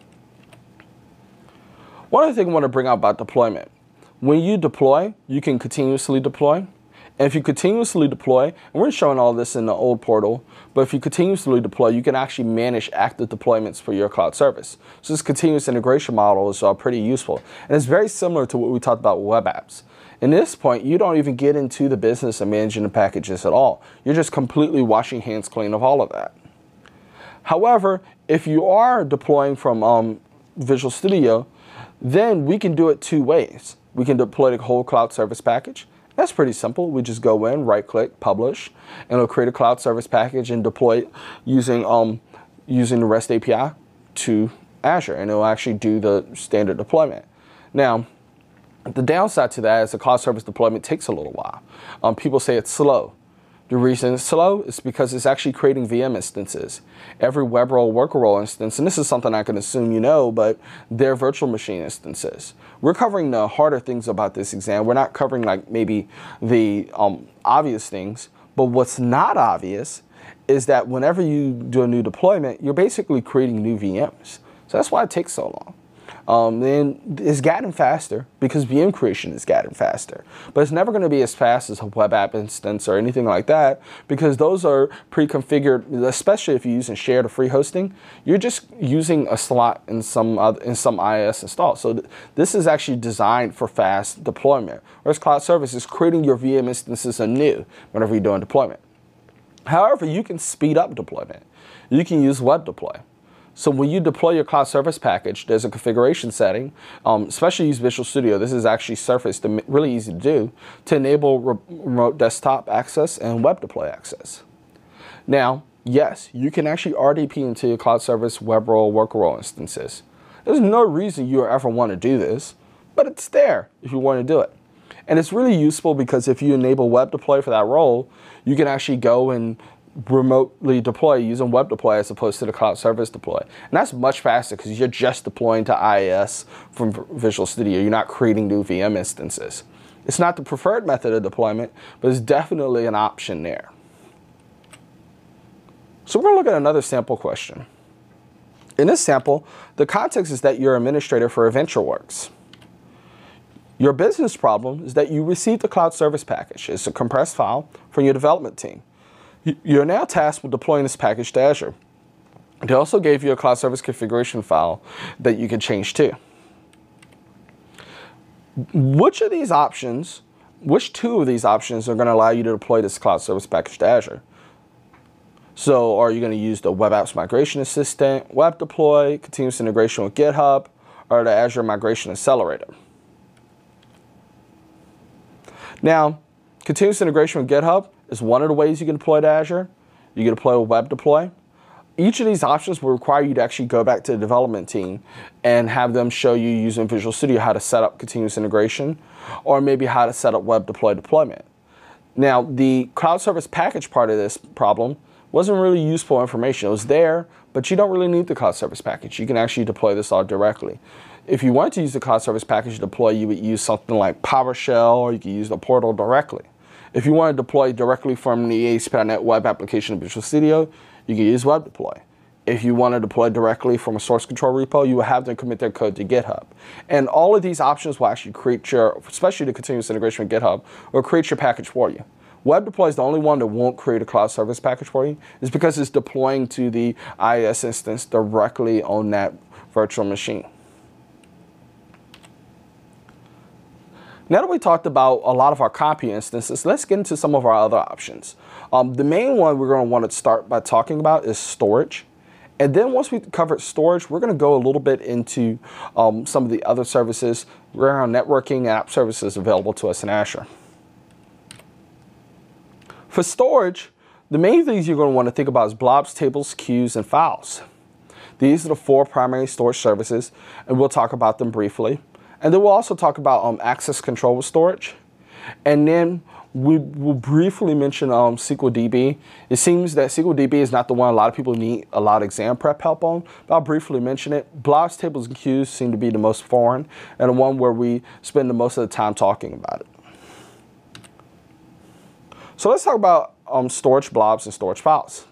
One other thing I want to bring out about deployment. When you deploy, you can continuously deploy. And if you continuously deploy, and we're showing all this in the old portal, but if you continuously deploy, you can actually manage active deployments for your cloud service. So this continuous integration model is pretty useful. And it's very similar to what we talked about with web apps. In this point, you don't even get into the business of managing the packages at all. You're just completely washing hands clean of all of that. However, if you are deploying from Visual Studio, then we can do it 2 ways. We can deploy the whole cloud service package. That's pretty simple. We just go in, right-click, publish, and it'll create a cloud service package and deploy it using the REST API to Azure, and it'll actually do the standard deployment. Now, the downside to that is the cloud service deployment takes a little while. People say it's slow. The reason it's slow is because it's actually creating VM instances. Every web role, worker role instance, and this is something I can assume you know, but they're virtual machine instances. We're covering the harder things about this exam. We're not covering like maybe the obvious things, but what's not obvious is that whenever you do a new deployment, you're basically creating new VMs. So that's why it takes so long. Then it's getting faster because VM creation is getting faster. But it's never going to be as fast as a web app instance or anything like that because those are pre-configured, especially if you're using shared or free hosting. You're just using a slot in some IIS install. So this is actually designed for fast deployment. Whereas cloud service is creating your VM instances anew whenever you're doing deployment. However, you can speed up deployment. You can use web deploy. So when you deploy your cloud service package, there's a configuration setting, especially use Visual Studio. This is actually surfaced, really easy to do, to enable remote desktop access and web deploy access. Now, yes, you can actually RDP into your cloud service web role, worker role instances. There's no reason you ever want to do this, but it's there if you want to do it. And it's really useful because if you enable web deploy for that role, you can actually go and remotely deploy using web deploy as opposed to the cloud service deploy. And that's much faster because you're just deploying to IIS from Visual Studio. You're not creating new VM instances. It's not the preferred method of deployment, but it's definitely an option there. So we're going to look at another sample question. In this sample, the context is that you're an administrator for AdventureWorks. Your business problem is that you received the cloud service package. It's a compressed file from your development team. You're now tasked with deploying this package to Azure. They also gave you a cloud service configuration file that you can change to. Which two of these options are going to allow you to deploy this cloud service package to Azure? So are you going to use the Web Apps Migration Assistant, Web Deploy, Continuous Integration with GitHub, or the Azure Migration Accelerator? Now, continuous integration with GitHub is one of the ways you can deploy to Azure. You can deploy with Web Deploy. Each of these options will require you to actually go back to the development team and have them show you using Visual Studio how to set up continuous integration or maybe how to set up Web Deploy deployment. Now, the cloud service package part of this problem wasn't really useful information. It was there, but you don't really need the cloud service package. You can actually deploy this all directly. If you want to use the cloud service package to deploy, you would use something like PowerShell, or you could use the portal directly. If you want to deploy directly from the ASP.NET web application of Visual Studio, you can use Web Deploy. If you want to deploy directly from a source control repo, you will have them commit their code to GitHub. And all of these options will actually create your, especially the continuous integration with GitHub, will create your package for you. Web deploy is the only one that won't create a cloud service package for you. It's because it's deploying to the IIS instance directly on that virtual machine. Now that we talked about a lot of our copy instances, let's get into some of our other options. The main one we're going to want to start by talking about is storage. And then once we've covered storage, we're going to go a little bit into some of the other services around networking and app services available to us in Azure. For storage, the main things you're going to want to think about is blobs, tables, queues, and files. These are the 4 primary storage services, and we'll talk about them briefly. And then we'll also talk about access control with storage. And then we will briefly mention SQLDB. It seems that SQLDB is not the one a lot of people need a lot of exam prep help on, but I'll briefly mention it. Blobs, tables, and queues seem to be the most foreign, and the one where we spend the most of the time talking about it. So let's talk about storage blobs and storage files.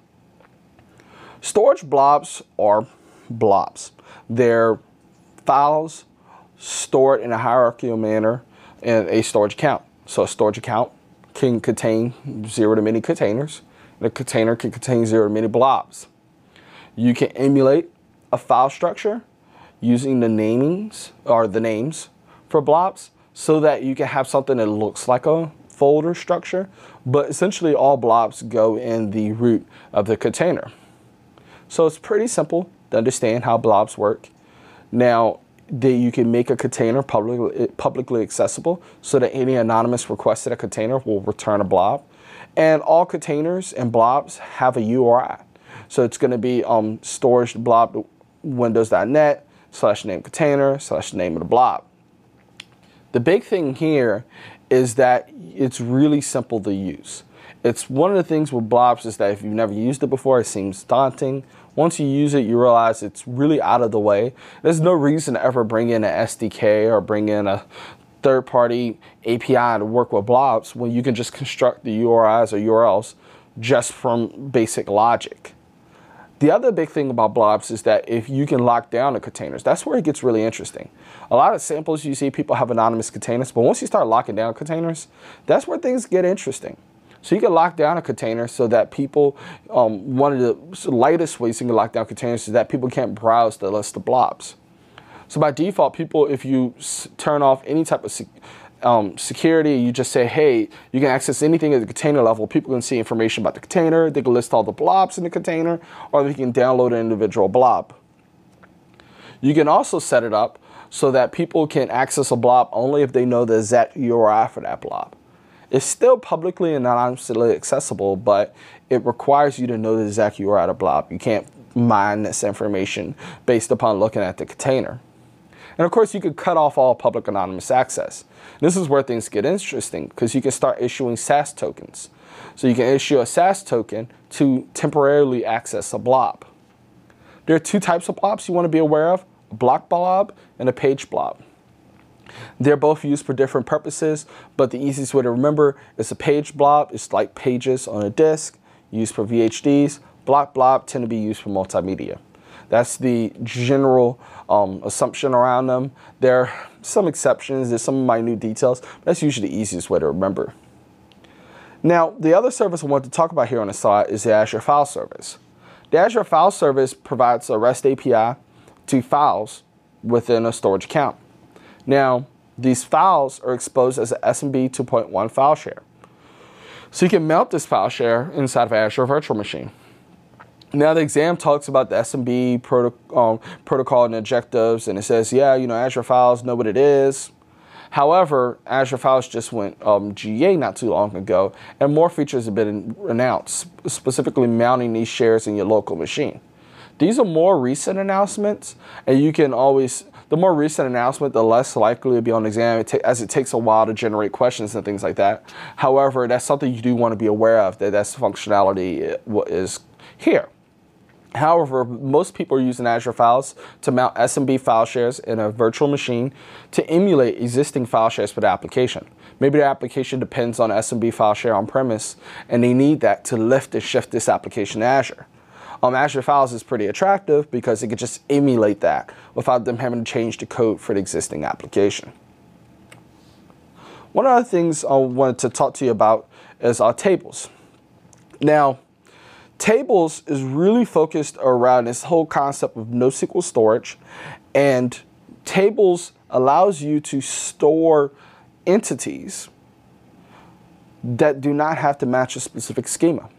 Storage blobs are blobs. They're files stored in a hierarchical manner in a storage account. So a storage account can contain 0 to many containers, and a container can contain 0 to many blobs. You can emulate a file structure using the namings or the names for blobs so that you can have something that looks like a folder structure, but essentially all blobs go in the root of the container. So it's pretty simple to understand how blobs work. Now, you can make a container publicly accessible so that any anonymous request at a container will return a blob. And all containers and blobs have a URI. So it's going to be storage blob windows.net /name container /name of the blob. The big thing here is that it's really simple to use. It's one of the things with blobs is that if you've never used it before, it seems daunting. Once you use it, you realize it's really out of the way. There's no reason to ever bring in an SDK or bring in a third-party API to work with blobs when you can just construct the URIs or URLs just from basic logic. The other big thing about blobs is that if you can lock down the containers, that's where it gets really interesting. A lot of samples you see people have anonymous containers, but once you start locking down containers, that's where things get interesting. So you can lock down a container so that people, one of the lightest ways you can lock down containers is that people can't browse the list of blobs. So by default, people, if you turn off any type of security, you just say, hey, you can access anything at the container level. People can see information about the container. They can list all the blobs in the container, or they can download an individual blob. You can also set it up so that people can access a blob only if they know the exact URI for that blob. It's still publicly and anonymously accessible, but it requires you to know the exact URI of the blob. You can't mine this information based upon looking at the container. And of course, you could cut off all public anonymous access. This is where things get interesting because you can start issuing SAS tokens. So you can issue a SAS token to temporarily access a blob. There are 2 types of blobs you want to be aware of, a block blob and a page blob. They're both used for different purposes, but the easiest way to remember is a page blob. It's like pages on a disk, used for VHDs. Block blob tend to be used for multimedia. That's the general assumption around them. There are some exceptions. There's some minute details. But that's usually the easiest way to remember. Now, the other service I want to talk about here on the side is the Azure File Service. The Azure File Service provides a REST API to files within a storage account. Now, these files are exposed as an SMB 2.1 file share. So you can mount this file share inside of Azure Virtual Machine. Now, the exam talks about the SMB protocol and objectives, and it says, yeah, Azure Files know what it is. However, Azure Files just went GA not too long ago, and more features have been announced, specifically mounting these shares in your local machine. These are more recent announcements, and you can always, the more recent announcement, the less likely to be on the exam, as it takes a while to generate questions and things like that. However, that's something you do want to be aware of, that's functionality is here. However, most people are using Azure Files to mount SMB file shares in a virtual machine to emulate existing file shares for the application. Maybe the application depends on SMB file share on premise, and they need that to lift and shift this application to Azure. Azure Files is pretty attractive because it could just emulate that without them having to change the code for the existing application. One of the things I wanted to talk to you about is tables. Now, tables is really focused around this whole concept of NoSQL storage, and tables allows you to store entities that do not have to match a specific schema.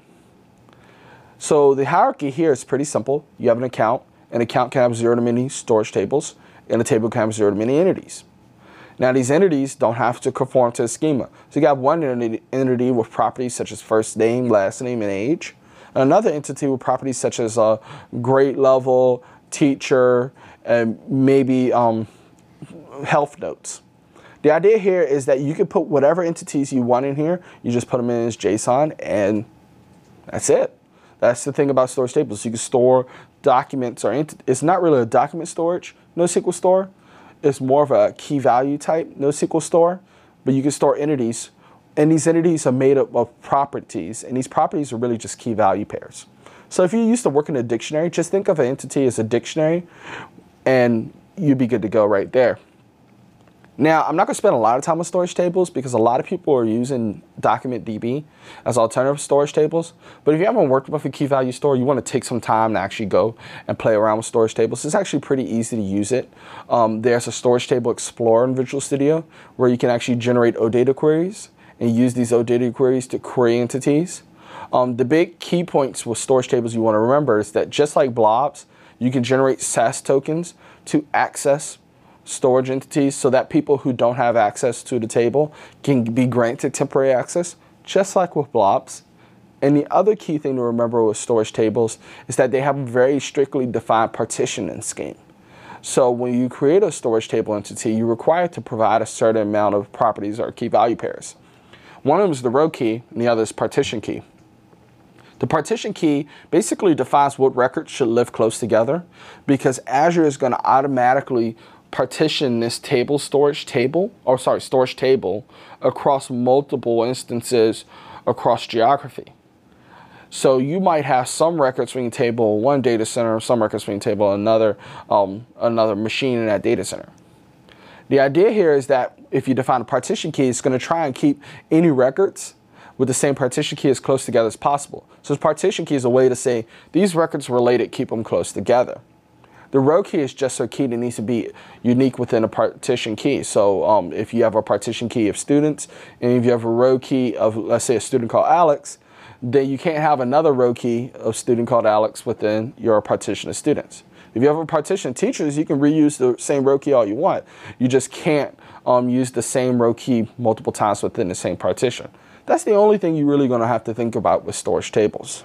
So the hierarchy here is pretty simple. You have an account can have 0 to many storage tables, and a table can have 0 to many entities. Now these entities don't have to conform to a schema. So you have one entity with properties such as first name, last name, and age. And another entity with properties such as grade level, teacher, and maybe health notes. The idea here is that you can put whatever entities you want in here. You just put them in as JSON, and that's it. That's the thing about storage tables. You can store documents, or it's not really a document storage, NoSQL store. It's more of a key value type NoSQL store, but you can store entities, and these entities are made up of properties, and these properties are really just key value pairs. So if you used to work in a dictionary, just think of an entity as a dictionary, and you'd be good to go right there. Now, I'm not going to spend a lot of time on storage tables because a lot of people are using DocumentDB as alternative storage tables. But if you haven't worked with a key value store, you want to take some time to actually go and play around with storage tables. It's actually pretty easy to use it. There's a storage table explorer in Visual Studio where you can actually generate OData queries and use these OData queries to query entities. The big key points with storage tables you want to remember is that just like blobs, you can generate SAS tokens to access storage entities so that people who don't have access to the table can be granted temporary access, just like with blobs. And the other key thing to remember with storage tables is that they have a very strictly defined partitioning scheme. So when you create a storage table entity, you're required to provide a certain amount of properties or key value pairs. One of them is the row key, and the other is partition key. The partition key basically defines what records should live close together, because Azure is going to automatically partition this storage table across multiple instances across geography. So you might have some records from your table in one data center, some records from your table in another machine in that data center. The idea here is that if you define a partition key, it's going to try and keep any records with the same partition key as close together as possible. So this partition key is a way to say these records related, keep them close together. The row key is just a key that needs to be unique within a partition key. So if you have a partition key of students, and if you have a row key of, let's say, a student called Alex, then you can't have another row key of student called Alex within your partition of students. If you have a partition of teachers, you can reuse the same row key all you want. You just can't use the same row key multiple times within the same partition. That's the only thing you're really going to have to think about with storage tables.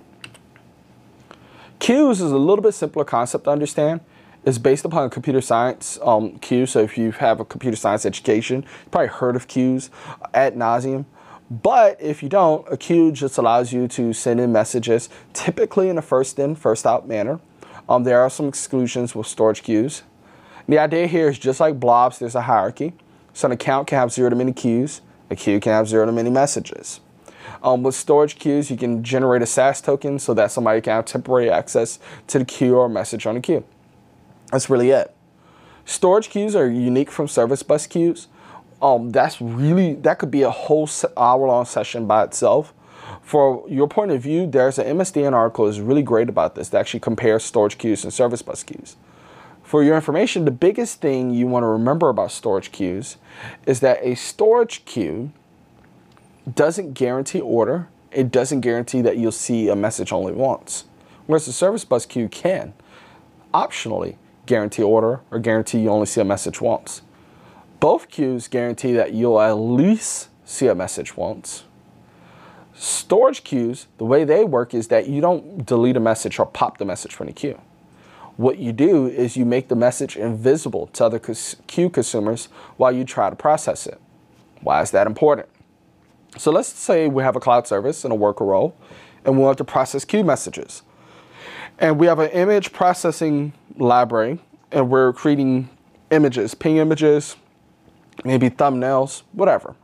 Queues is a little bit simpler concept to understand. It's based upon a computer science queue. So if you have a computer science education, you've probably heard of queues ad nauseum. But if you don't, a queue just allows you to send in messages, typically in a first in, first out manner. There are some exclusions with storage queues. The idea here is just like blobs, there's a hierarchy. So an account can have 0 to many queues. A queue can have 0 to many messages. With storage queues, you can generate a SAS token so that somebody can have temporary access to the queue or message on the queue. That's really it. Storage queues are unique from service bus queues. That could be a whole hour-long session by itself. For your point of view, there's an MSDN article that's really great about this that actually compares storage queues and service bus queues. For your information, the biggest thing you want to remember about storage queues is that a storage queue doesn't guarantee order. It doesn't guarantee that you'll see a message only once. Whereas the service bus queue can optionally guarantee order or guarantee you only see a message once. Both queues guarantee that you'll at least see a message once. Storage queues, the way they work is that you don't delete a message or pop the message from the queue. What you do is you make the message invisible to other queue consumers while you try to process it. Why is that important? So let's say we have a cloud service and a worker role, and we want to process queue messages. And we have an image processing library, and we're creating images, ping images, maybe thumbnails, whatever.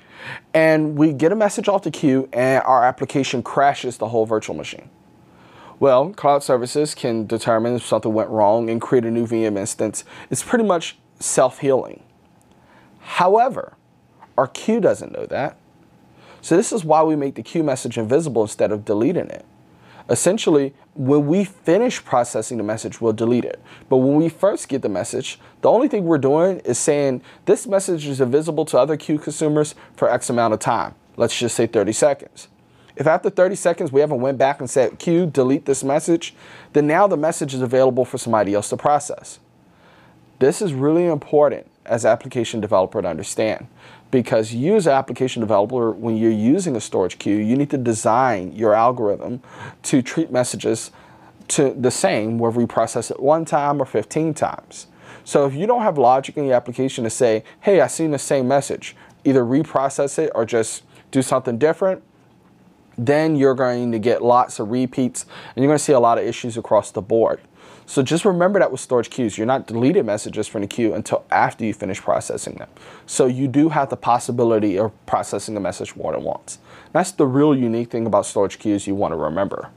And we get a message off the queue, and our application crashes the whole virtual machine. Well, cloud services can determine if something went wrong and create a new VM instance. It's pretty much self-healing. However, our queue doesn't know that. So this is why we make the queue message invisible instead of deleting it. Essentially, when we finish processing the message, we'll delete it. But when we first get the message, the only thing we're doing is saying this message is invisible to other queue consumers for X amount of time. Let's just say 30 seconds. If after 30 seconds we haven't went back and said, queue, delete this message, then now the message is available for somebody else to process. This is really important as an application developer to understand, because you as an application developer, when you're using a storage queue, you need to design your algorithm to treat messages to the same whether you process it 1 time or 15 times. So if you don't have logic in your application to say, hey, I seen the same message, either reprocess it or just do something different, then you're going to get lots of repeats and you're going to see a lot of issues across the board. So just remember that with storage queues, you're not deleting messages from the queue until after you finish processing them. So you do have the possibility of processing a message more than once. That's the real unique thing about storage queues you want to remember.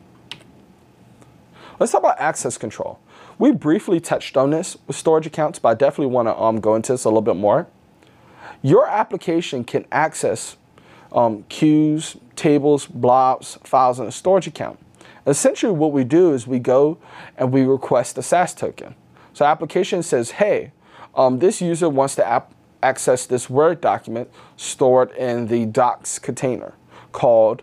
Let's talk about access control. We briefly touched on this with storage accounts, but I definitely want to go into this a little bit more. Your application can access queues, tables, blobs, files in a storage account. Essentially what we do is we go and we request a SAS token. So application says, hey, this user wants to access this Word document stored in the docs container called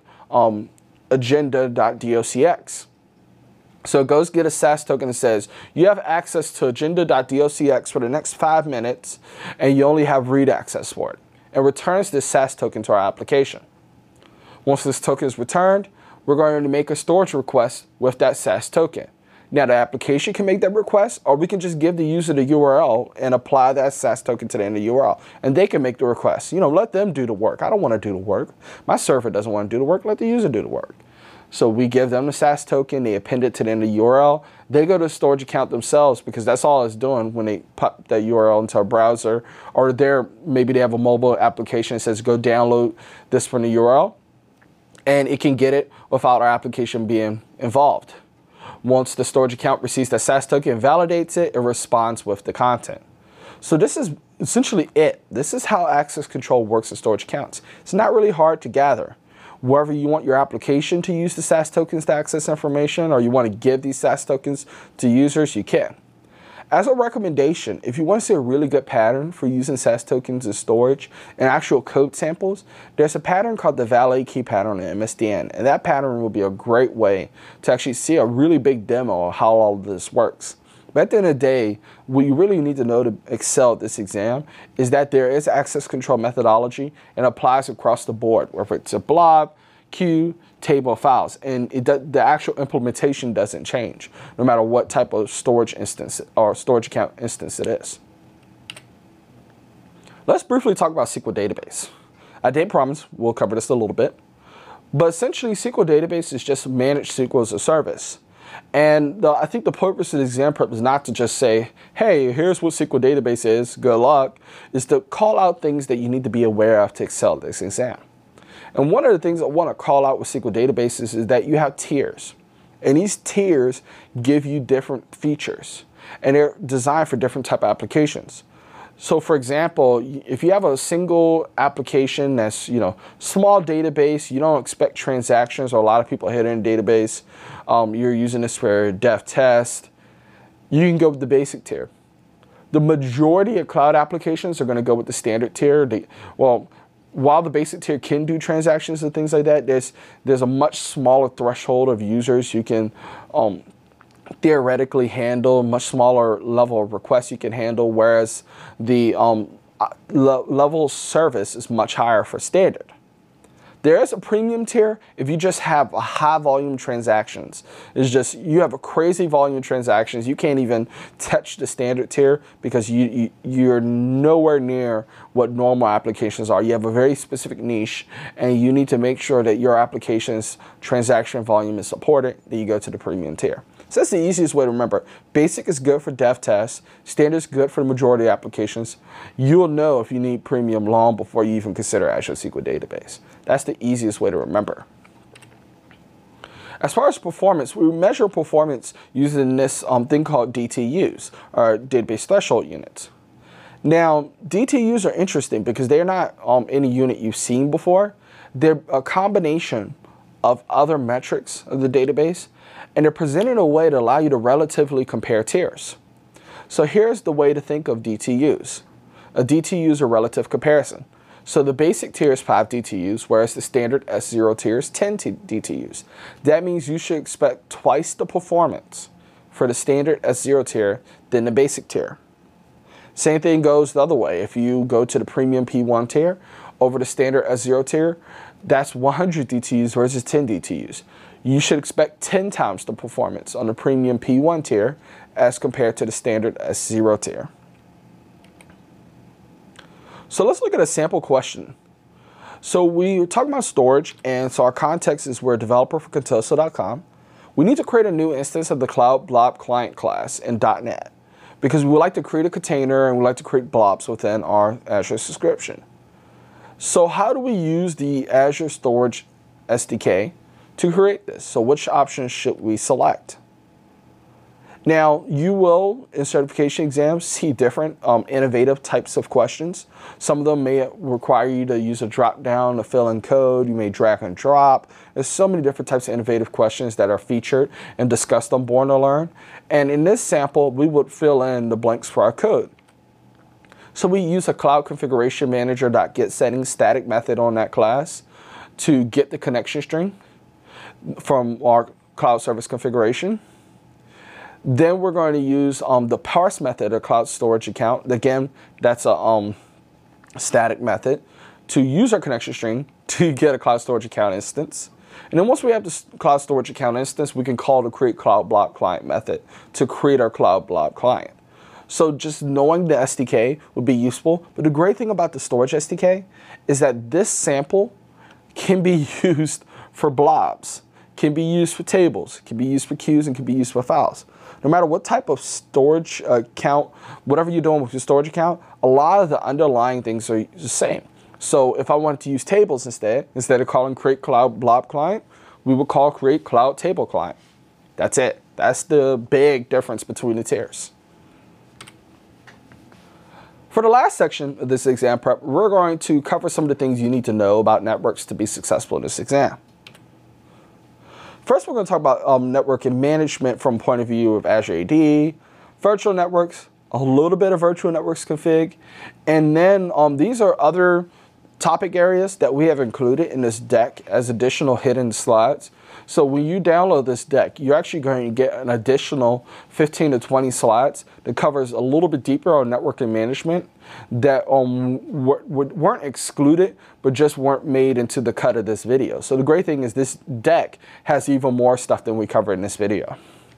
agenda.docx. So it goes get a SAS token and says, you have access to agenda.docx for the next 5 minutes and you only have read access for it. And returns this SAS token to our application. Once this token is returned, we're going to make a storage request with that SAS token. Now the application can make that request, or we can just give the user the URL and apply that SAS token to the end of the URL. And they can make the request. Let them do the work. I don't want to do the work. My server doesn't want to do the work. Let the user do the work. So we give them the SAS token, they append it to the end of the URL. They go to the storage account themselves because that's all it's doing when they pop that URL into a browser, or maybe they have a mobile application that says go download this from the URL. And it can get it without our application being involved. Once the storage account receives that SAS token and validates it, it responds with the content. So this is essentially it. This is how access control works in storage accounts. It's not really hard to gather. Wherever you want your application to use the SAS tokens to access information, or you want to give these SAS tokens to users, you can. As a recommendation, if you want to see a really good pattern for using SAS tokens in storage and actual code samples, there's a pattern called the valet key pattern in MSDN. And that pattern will be a great way to actually see a really big demo of how all of this works. But at the end of the day, what you really need to know to excel at this exam is that there is access control methodology and applies across the board, whether it's a blob, queue, table, files, and the actual implementation doesn't change no matter what type of storage instance or storage account instance it is. Let's briefly talk about SQL Database. I did promise we'll cover this a little bit, but essentially SQL Database is just managed SQL as a service. And I think the purpose of the exam prep is not to just say, hey, here's what SQL Database is, good luck, is to call out things that you need to be aware of to excel at this exam. And one of the things I want to call out with SQL databases is that you have tiers. And these tiers give you different features. And they're designed for different type of applications. So for example, if you have a single application that's, small database, you don't expect transactions, or a lot of people hit in database, you're using this for dev test, you can go with the basic tier. The majority of cloud applications are going to go with the standard tier. While the basic tier can do transactions and things like that, there's a much smaller threshold of users you can theoretically handle, much smaller level of requests you can handle, whereas the level of service is much higher for standard. There is a premium tier if you just have a high volume transactions. It's just you have a crazy volume of transactions. You can't even touch the standard tier because you're nowhere near what normal applications are. You have a very specific niche and you need to make sure that your application's transaction volume is supported. Then you go to the premium tier. So that's the easiest way to remember. Basic is good for dev tests. Standard is good for the majority of applications. You'll know if you need premium long before you even consider Azure SQL Database. That's the easiest way to remember. As far as performance, we measure performance using this thing called DTUs, or database threshold units. Now, DTUs are interesting because they're not any unit you've seen before. They're a combination of other metrics of the database, and they're presented in a way to allow you to relatively compare tiers. So here's the way to think of DTUs. A DTU is a relative comparison. So the basic tier is 5 DTUs, whereas the standard S0 tier is 10 DTUs. That means you should expect twice the performance for the standard S0 tier than the basic tier. Same thing goes the other way. If you go to the premium P1 tier over the standard S0 tier, that's 100 DTUs versus 10 DTUs. You should expect 10 times the performance on the premium P1 tier as compared to the standard S0 tier. So let's look at a sample question. So we're talking about storage, and so our context is we're a developer for Contoso.com. We need to create a new instance of the Cloud Blob Client class in .NET because we would like to create a container and we like to create blobs within our Azure subscription. So how do we use the Azure Storage SDK to create this? So which options should we select? Now, you will, in certification exams, see different innovative types of questions. Some of them may require you to use a drop-down to fill in code. You may drag and drop. There's so many different types of innovative questions that are featured and discussed on Born to Learn. And in this sample, we would fill in the blanks for our code. So we use a Cloud Configuration Manager.getSettings static method on that class to get the connection string from our cloud service configuration. Then we're going to use the parse method of cloud storage account. Again, that's a static method to use our connection string to get a cloud storage account instance. And then once we have the cloud storage account instance, we can call the create cloud blob client method to create our cloud blob client. So just knowing the SDK would be useful. But the great thing about the storage SDK is that this sample can be used for blobs, can be used for tables, can be used for queues, and can be used for files. No matter what type of storage account, whatever you're doing with your storage account, a lot of the underlying things are the same. So if I wanted to use tables instead of calling create cloud blob client, we would call create cloud table client. That's it. That's the big difference between the tiers. For the last section of this exam prep, we're going to cover some of the things you need to know about networks to be successful in this exam. First, we're going to talk about networking management from the point of view of Azure AD, virtual networks, a little bit of virtual networks config, and then these are other topic areas that we have included in this deck as additional hidden slides. So when you download this deck, you're actually going to get an additional 15 to 20 slides that covers a little bit deeper on networking management that weren't excluded, but just weren't made into the cut of this video. So the great thing is this deck has even more stuff than we cover in this video.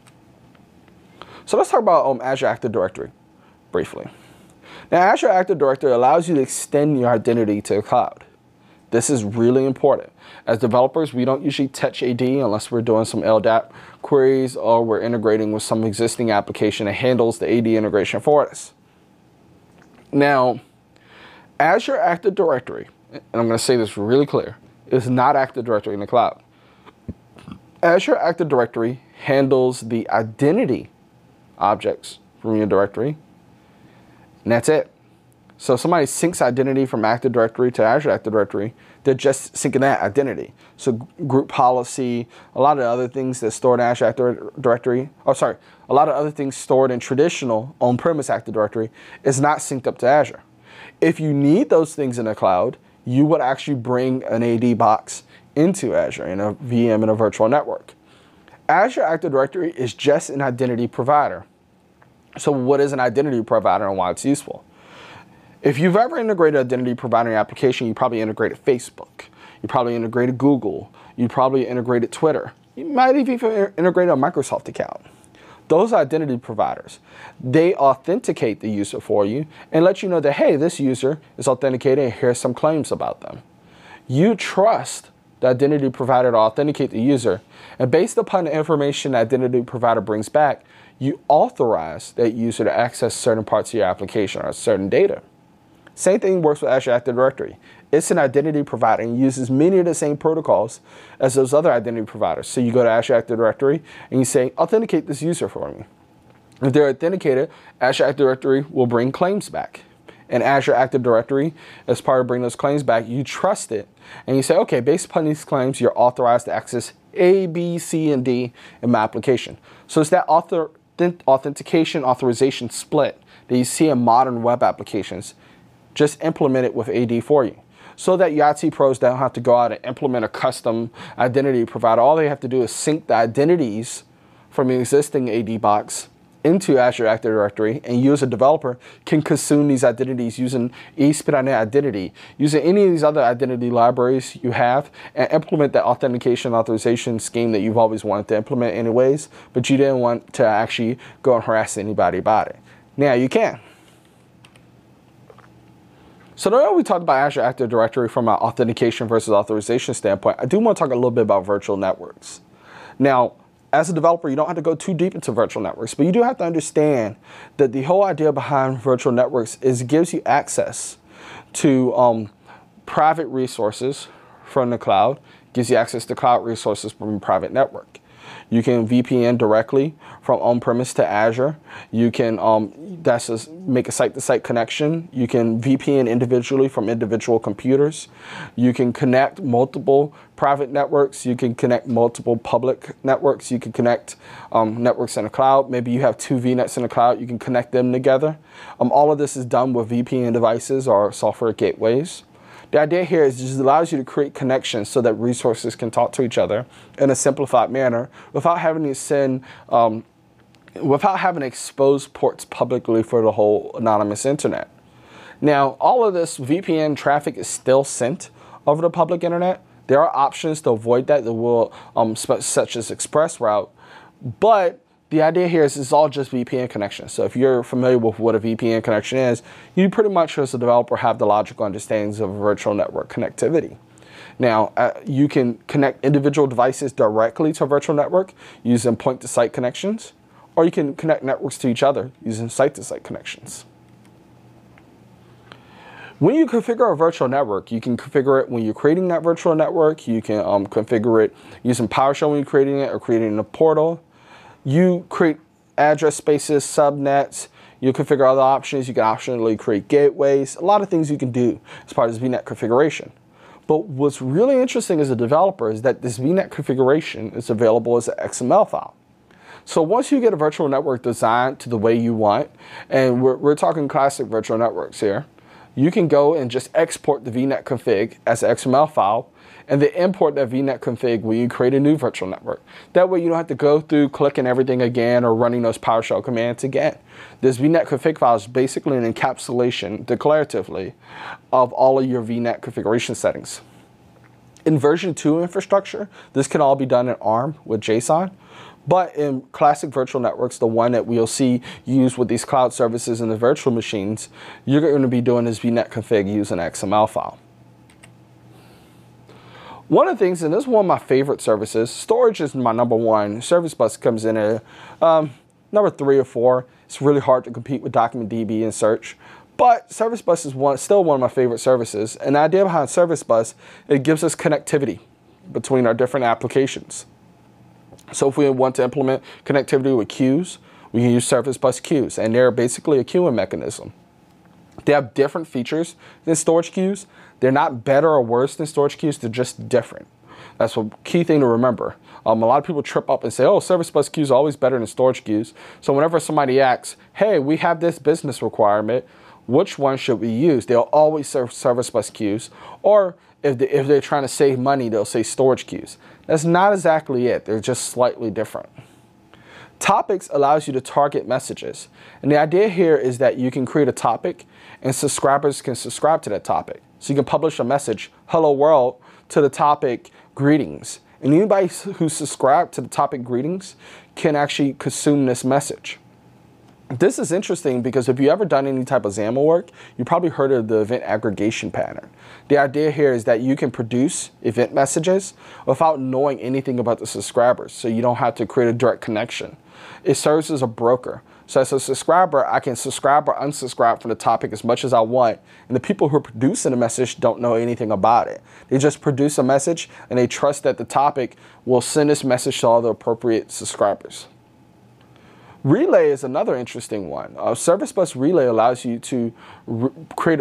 So let's talk about Azure Active Directory briefly. Now, Azure Active Directory allows you to extend your identity to the cloud. This is really important. As developers, we don't usually touch AD unless we're doing some LDAP queries or we're integrating with some existing application that handles the AD integration for us. Now, Azure Active Directory, and I'm going to say this really clear, is not Active Directory in the cloud. Azure Active Directory handles the identity objects from your directory, and that's it. So if somebody syncs identity from Active Directory to Azure Active Directory, they're just syncing that identity. So group policy, a lot of other things that stored in Azure Active Directory, a lot of other things stored in traditional on-premise Active Directory is not synced up to Azure. If you need those things in the cloud, you would actually bring an AD box into Azure in a VM in a virtual network. Azure Active Directory is just an identity provider. So what is an identity provider and why it's useful? If you've ever integrated an identity provider application, you probably integrated Facebook. You probably integrated Google. You probably integrated Twitter. You might have even integrated a Microsoft account. Those identity providers, they authenticate the user for you and let you know that, hey, this user is authenticated and here's some claims about them. You trust the identity provider to authenticate the user, and based upon the information the identity provider brings back, you authorize that user to access certain parts of your application or certain data. Same thing works with Azure Active Directory. It's an identity provider and uses many of the same protocols as those other identity providers. So you go to Azure Active Directory and you say, authenticate this user for me. If they're authenticated, Azure Active Directory will bring claims back. And Azure Active Directory, as part of bringing those claims back, you trust it. And you say, okay, based upon these claims, you're authorized to access A, B, C, and D in my application. So it's that authentication authorization split that you see in modern web applications. Just implement it with AD for you, so that your IT pros don't have to go out and implement a custom identity provider. All they have to do is sync the identities from the existing AD box into Azure Active Directory, and you as a developer can consume these identities using ASP.NET Identity, using any of these other identity libraries you have, and implement that authentication authorization scheme that you've always wanted to implement anyways, but you didn't want to actually go and harass anybody about it. Now you can. So now we talked about Azure Active Directory from an authentication versus authorization standpoint. I do want to talk a little bit about virtual networks. Now, as a developer, you don't have to go too deep into virtual networks, but you do have to understand that the whole idea behind virtual networks is it gives you access to private resources from the cloud, gives you access to cloud resources from a private network. You can VPN directly from on-premise to Azure. You can make a site-to-site connection. You can VPN individually from individual computers. You can connect multiple private networks. You can connect multiple public networks. You can connect networks in the cloud. Maybe you have 2 VNets in the cloud. You can connect them together. All of this is done with VPN devices or software gateways. The idea here is it just allows you to create connections so that resources can talk to each other in a simplified manner without having to send, without having to expose ports publicly for the whole anonymous internet. Now, all of this VPN traffic is still sent over the public internet. There are options to avoid that will, such as ExpressRoute, but the idea here is it's all just VPN connections. So if you're familiar with what a VPN connection is, you pretty much as a developer have the logical understandings of virtual network connectivity. Now, you can connect individual devices directly to a virtual network using point-to-site connections, or you can connect networks to each other using site-to-site connections. When you configure a virtual network, you can configure it when you're creating that virtual network. You can configure it using PowerShell when you're creating it or creating a portal. You create address spaces, subnets. You configure other options. You can optionally create gateways. A lot of things you can do as part of this VNet configuration. But what's really interesting as a developer is that this VNet configuration is available as an XML file. So once you get a virtual network designed to the way you want, and we're talking classic virtual networks here, you can go and just export the VNet config as an XML file and then import that VNet config when you create a new virtual network. That way you don't have to go through clicking everything again or running those PowerShell commands again. This VNet config file is basically an encapsulation, declaratively, of all of your VNet configuration settings. In version 2 infrastructure, this can all be done in ARM with JSON. But in classic virtual networks, the one that we'll see used with these cloud services and the virtual machines, you're going to be doing this VNet config using an XML file. One of the things, and this is one of my favorite services, storage is my number 1. Service Bus comes in at number 3 or 4. It's really hard to compete with DocumentDB and search. But Service Bus is still one of my favorite services. And the idea behind Service Bus, it gives us connectivity between our different applications. So if we want to implement connectivity with queues, we can use Service Bus queues, and they're basically a queuing mechanism. They have different features than storage queues. They're not better or worse than storage queues, they're just different. That's a key thing to remember. A lot of people trip up and say, oh, Service Bus queues are always better than storage queues. So whenever somebody asks, hey, we have this business requirement, which one should we use? They'll always serve Service Bus queues. Or if they're trying to save money, they'll say storage queues. That's not exactly it. They're just slightly different. Topics allows you to target messages. And the idea here is that you can create a topic and subscribers can subscribe to that topic. So you can publish a message, hello world, to the topic greetings. And anybody who subscribed to the topic greetings can actually consume this message. This is interesting because if you've ever done any type of XAML work, you probably heard of the event aggregation pattern. The idea here is that you can produce event messages without knowing anything about the subscribers, so you don't have to create a direct connection. It serves as a broker. So as a subscriber, I can subscribe or unsubscribe from the topic as much as I want. And the people who are producing the message don't know anything about it. They just produce a message and they trust that the topic will send this message to all the appropriate subscribers. Relay is another interesting one. Service Bus Relay allows you to create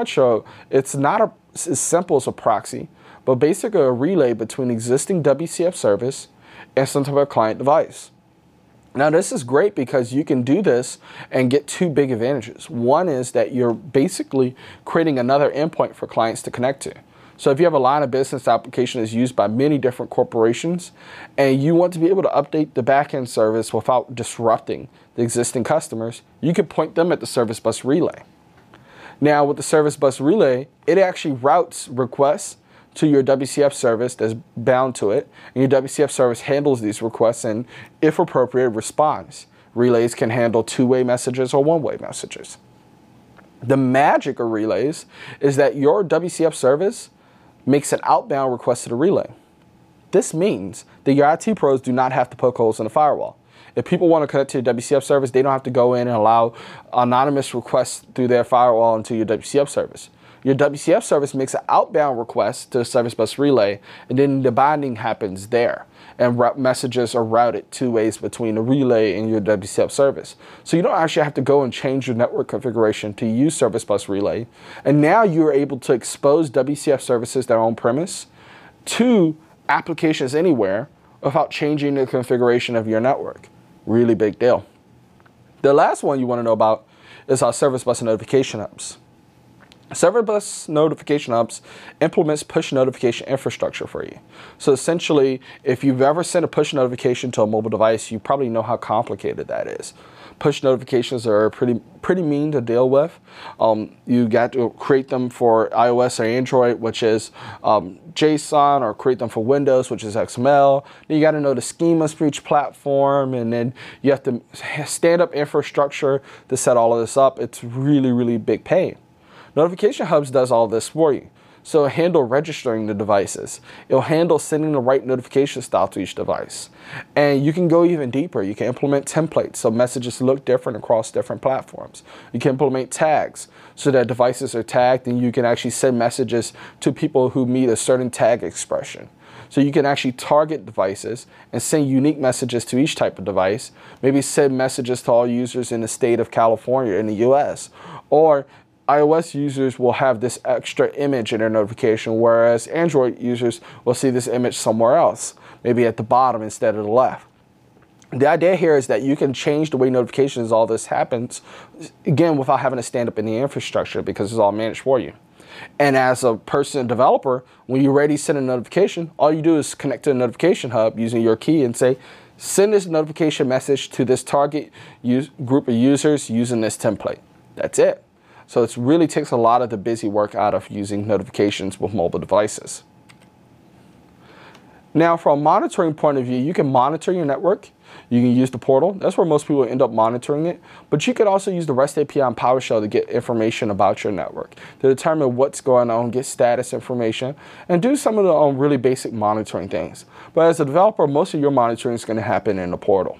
it's not as simple as a proxy, but basically a relay between existing WCF service and some type of client device. Now, this is great because you can do this and get two big advantages. One is that you're basically creating another endpoint for clients to connect to. So if you have a line of business application that's used by many different corporations and you want to be able to update the backend service without disrupting the existing customers, you can point them at the Service Bus Relay. Now, with the Service Bus Relay, it actually routes requests to your WCF service that's bound to it, and your WCF service handles these requests and, if appropriate, responds. Relays can handle two-way messages or one-way messages. The magic of relays is that your WCF service makes an outbound request to the relay. This means that your IT pros do not have to poke holes in the firewall. If people want to connect to your WCF service, they don't have to go in and allow anonymous requests through their firewall into your WCF service. Your WCF service makes an outbound request to the Service Bus Relay, and then the binding happens there. And messages are routed two ways between the relay and your WCF service. So you don't actually have to go and change your network configuration to use Service Bus Relay. And now you're able to expose WCF services that are on premise to applications anywhere without changing the configuration of your network. Really big deal. The last one you want to know about is our Service Bus Notification Hubs. Service Bus Notification Hubs implements push notification infrastructure for you. So essentially, if you've ever sent a push notification to a mobile device, you probably know how complicated that is. Push notifications are pretty mean to deal with. You got to create them for iOS or Android, which is JSON, or create them for Windows, which is XML. Then you got to know the schemas for each platform, and then you have to stand up infrastructure to set all of this up. It's really, really big pain. Notification Hubs does all this for you. So it'll handle registering the devices. It'll handle sending the right notification style to each device. And you can go even deeper. You can implement templates so messages look different across different platforms. You can implement tags so that devices are tagged and you can actually send messages to people who meet a certain tag expression. So you can actually target devices and send unique messages to each type of device. Maybe send messages to all users in the state of California in the US. Or iOS users will have this extra image in their notification, whereas Android users will see this image somewhere else, maybe at the bottom instead of the left. The idea here is that you can change the way notifications, all this happens, again, without having to stand up in the infrastructure because it's all managed for you. And as a person developer, when you're ready to send a notification, all you do is connect to the notification hub using your key and say, send this notification message to this target group of users using this template. That's it. So it really takes a lot of the busy work out of using notifications with mobile devices. Now, from a monitoring point of view, you can monitor your network. You can use the portal. That's where most people end up monitoring it. But you could also use the REST API and PowerShell to get information about your network, to determine what's going on, get status information, and do some of the really basic monitoring things. But as a developer, most of your monitoring is going to happen in the portal.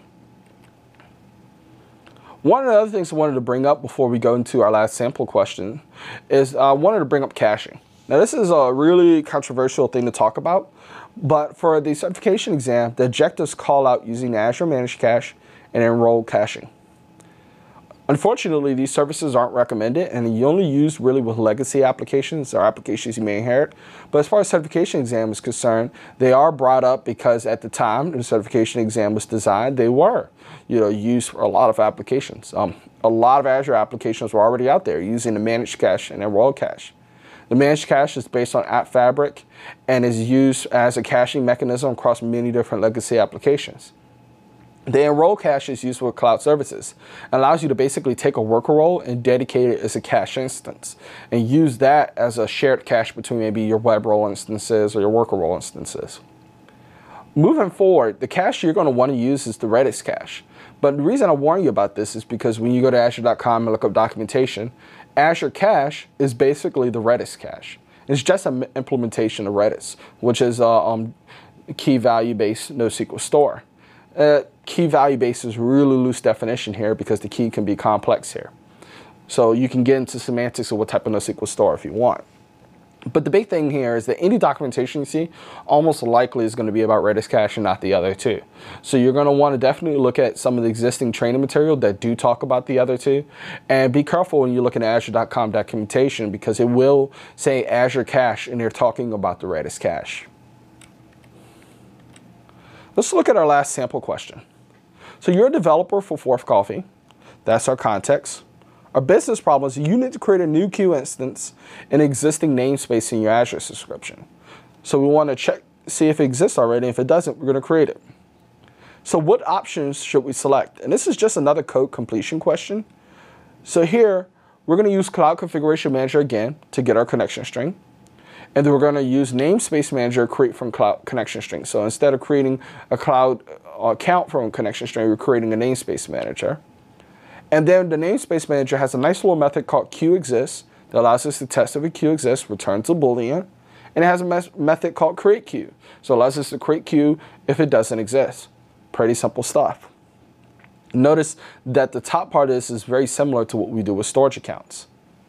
One of the other things I wanted to bring up before we go into our last sample question is I wanted to bring up caching. Now, this is a really controversial thing to talk about, but for the certification exam, the objectives call out using the Azure Managed Cache and Enrolled Caching. Unfortunately, these services aren't recommended, and you only use really with legacy applications or applications you may inherit. But as far as certification exam is concerned, they are brought up because at the time the certification exam was designed, they were used for a lot of applications. A lot of Azure applications were already out there using the Managed Cache and Enrolled Cache. The Managed Cache is based on App Fabric and is used as a caching mechanism across many different legacy applications. The Enrolled Cache is used with cloud services and allows you to basically take a worker role and dedicate it as a cache instance and use that as a shared cache between maybe your web role instances or your worker role instances. Moving forward, the cache you're going to want to use is the Redis cache. But the reason I warn you about this is because when you go to Azure.com and look up documentation, Azure Cache is basically the Redis cache. It's just an implementation of Redis, which is a key value-based NoSQL store. Key value base is really loose definition here because the key can be complex here. So you can get into semantics of what type of NoSQL store if you want. But the big thing here is that any documentation you see almost likely is going to be about Redis cache and not the other two. So you're going to want to definitely look at some of the existing training material that do talk about the other two. And be careful when you look at Azure.com documentation because it will say Azure cache and they're talking about the Redis cache. Let's look at our last sample question. So you're a developer for Fourth Coffee. That's our context. Our business problem is you need to create a new queue instance in existing namespace in your Azure subscription. So we want to check, see if it exists already. If it doesn't, we're going to create it. So what options should we select? And this is just another code completion question. So here, we're going to use Cloud Configuration Manager again to get our connection string. And then we're going to use Namespace Manager create from Cloud Connection String. So instead of creating a Cloud account from connection string, we're creating a Namespace Manager. And then the Namespace Manager has a nice little method called queueExist that allows us to test if a queue exists, returns a Boolean. And it has a method called createQueue. So it allows us to create queue if it doesn't exist. Pretty simple stuff. Notice that the top part of this is very similar to what we do with storage accounts.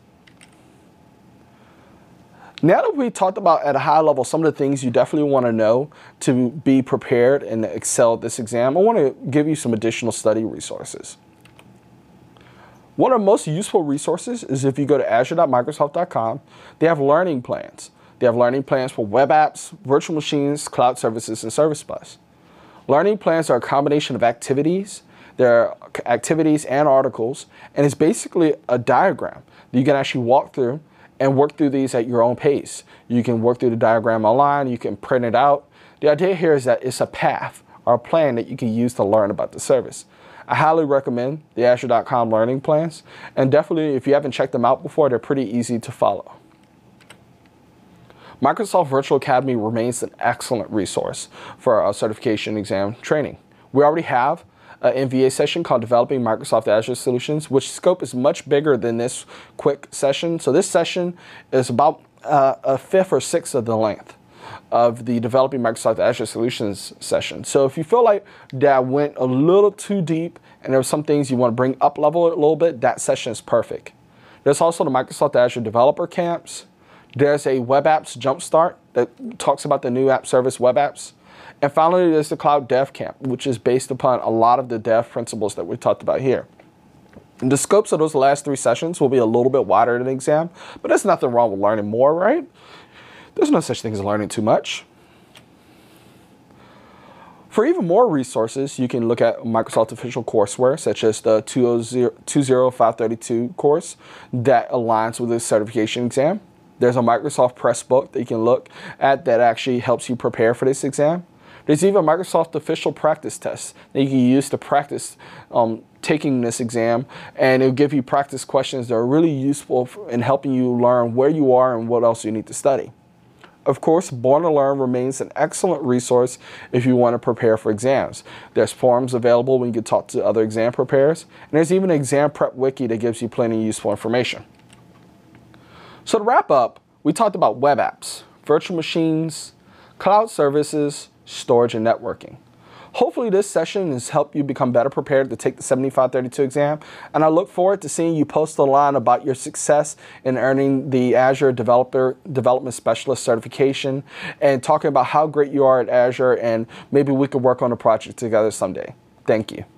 Now that we talked about at a high level some of the things you definitely want to know to be prepared and excel at this exam, I want to give you some additional study resources. One of the most useful resources is if you go to azure.microsoft.com, they have learning plans. They have learning plans for web apps, virtual machines, cloud services, and Service Bus. Learning plans are a combination of activities. There are activities and articles, and it's basically a diagram that you can actually walk through and work through these at your own pace. You can work through the diagram online, you can print it out. The idea here is that it's a path or a plan that you can use to learn about the service. I highly recommend the Azure.com learning plans, and definitely if you haven't checked them out before, they're pretty easy to follow. Microsoft Virtual Academy remains an excellent resource for our certification exam training. We already have an MVA session called Developing Microsoft Azure Solutions, which scope is much bigger than this quick session. So this session is about a fifth or sixth of the length of the Developing Microsoft Azure Solutions session. So if you feel like that went a little too deep and there are some things you want to bring up level a little bit, that session is perfect. There's also the Microsoft Azure Developer Camps. There's a Web Apps Jumpstart that talks about the new app service web apps. And finally, there's the Cloud Dev Camp, which is based upon a lot of the dev principles that we talked about here. And the scopes of those last three sessions will be a little bit wider than the exam, but there's nothing wrong with learning more, right? There's no such thing as learning too much. For even more resources, you can look at Microsoft official courseware, such as the 20532 course that aligns with the certification exam. There's a Microsoft Press book that you can look at that actually helps you prepare for this exam. There's even a Microsoft official practice test that you can use to practice taking this exam, and it'll give you practice questions that are really useful in helping you learn where you are and what else you need to study. Of course, Born to Learn remains an excellent resource if you want to prepare for exams. There's forums available when you can talk to other exam preparers, and there's even an exam prep wiki that gives you plenty of useful information. So to wrap up, we talked about web apps, virtual machines, cloud services, storage, and networking. Hopefully this session has helped you become better prepared to take the 7532 exam, and I look forward to seeing you post a line about your success in earning the Azure Development Specialist certification and talking about how great you are at Azure, and maybe we could work on a project together someday. Thank you.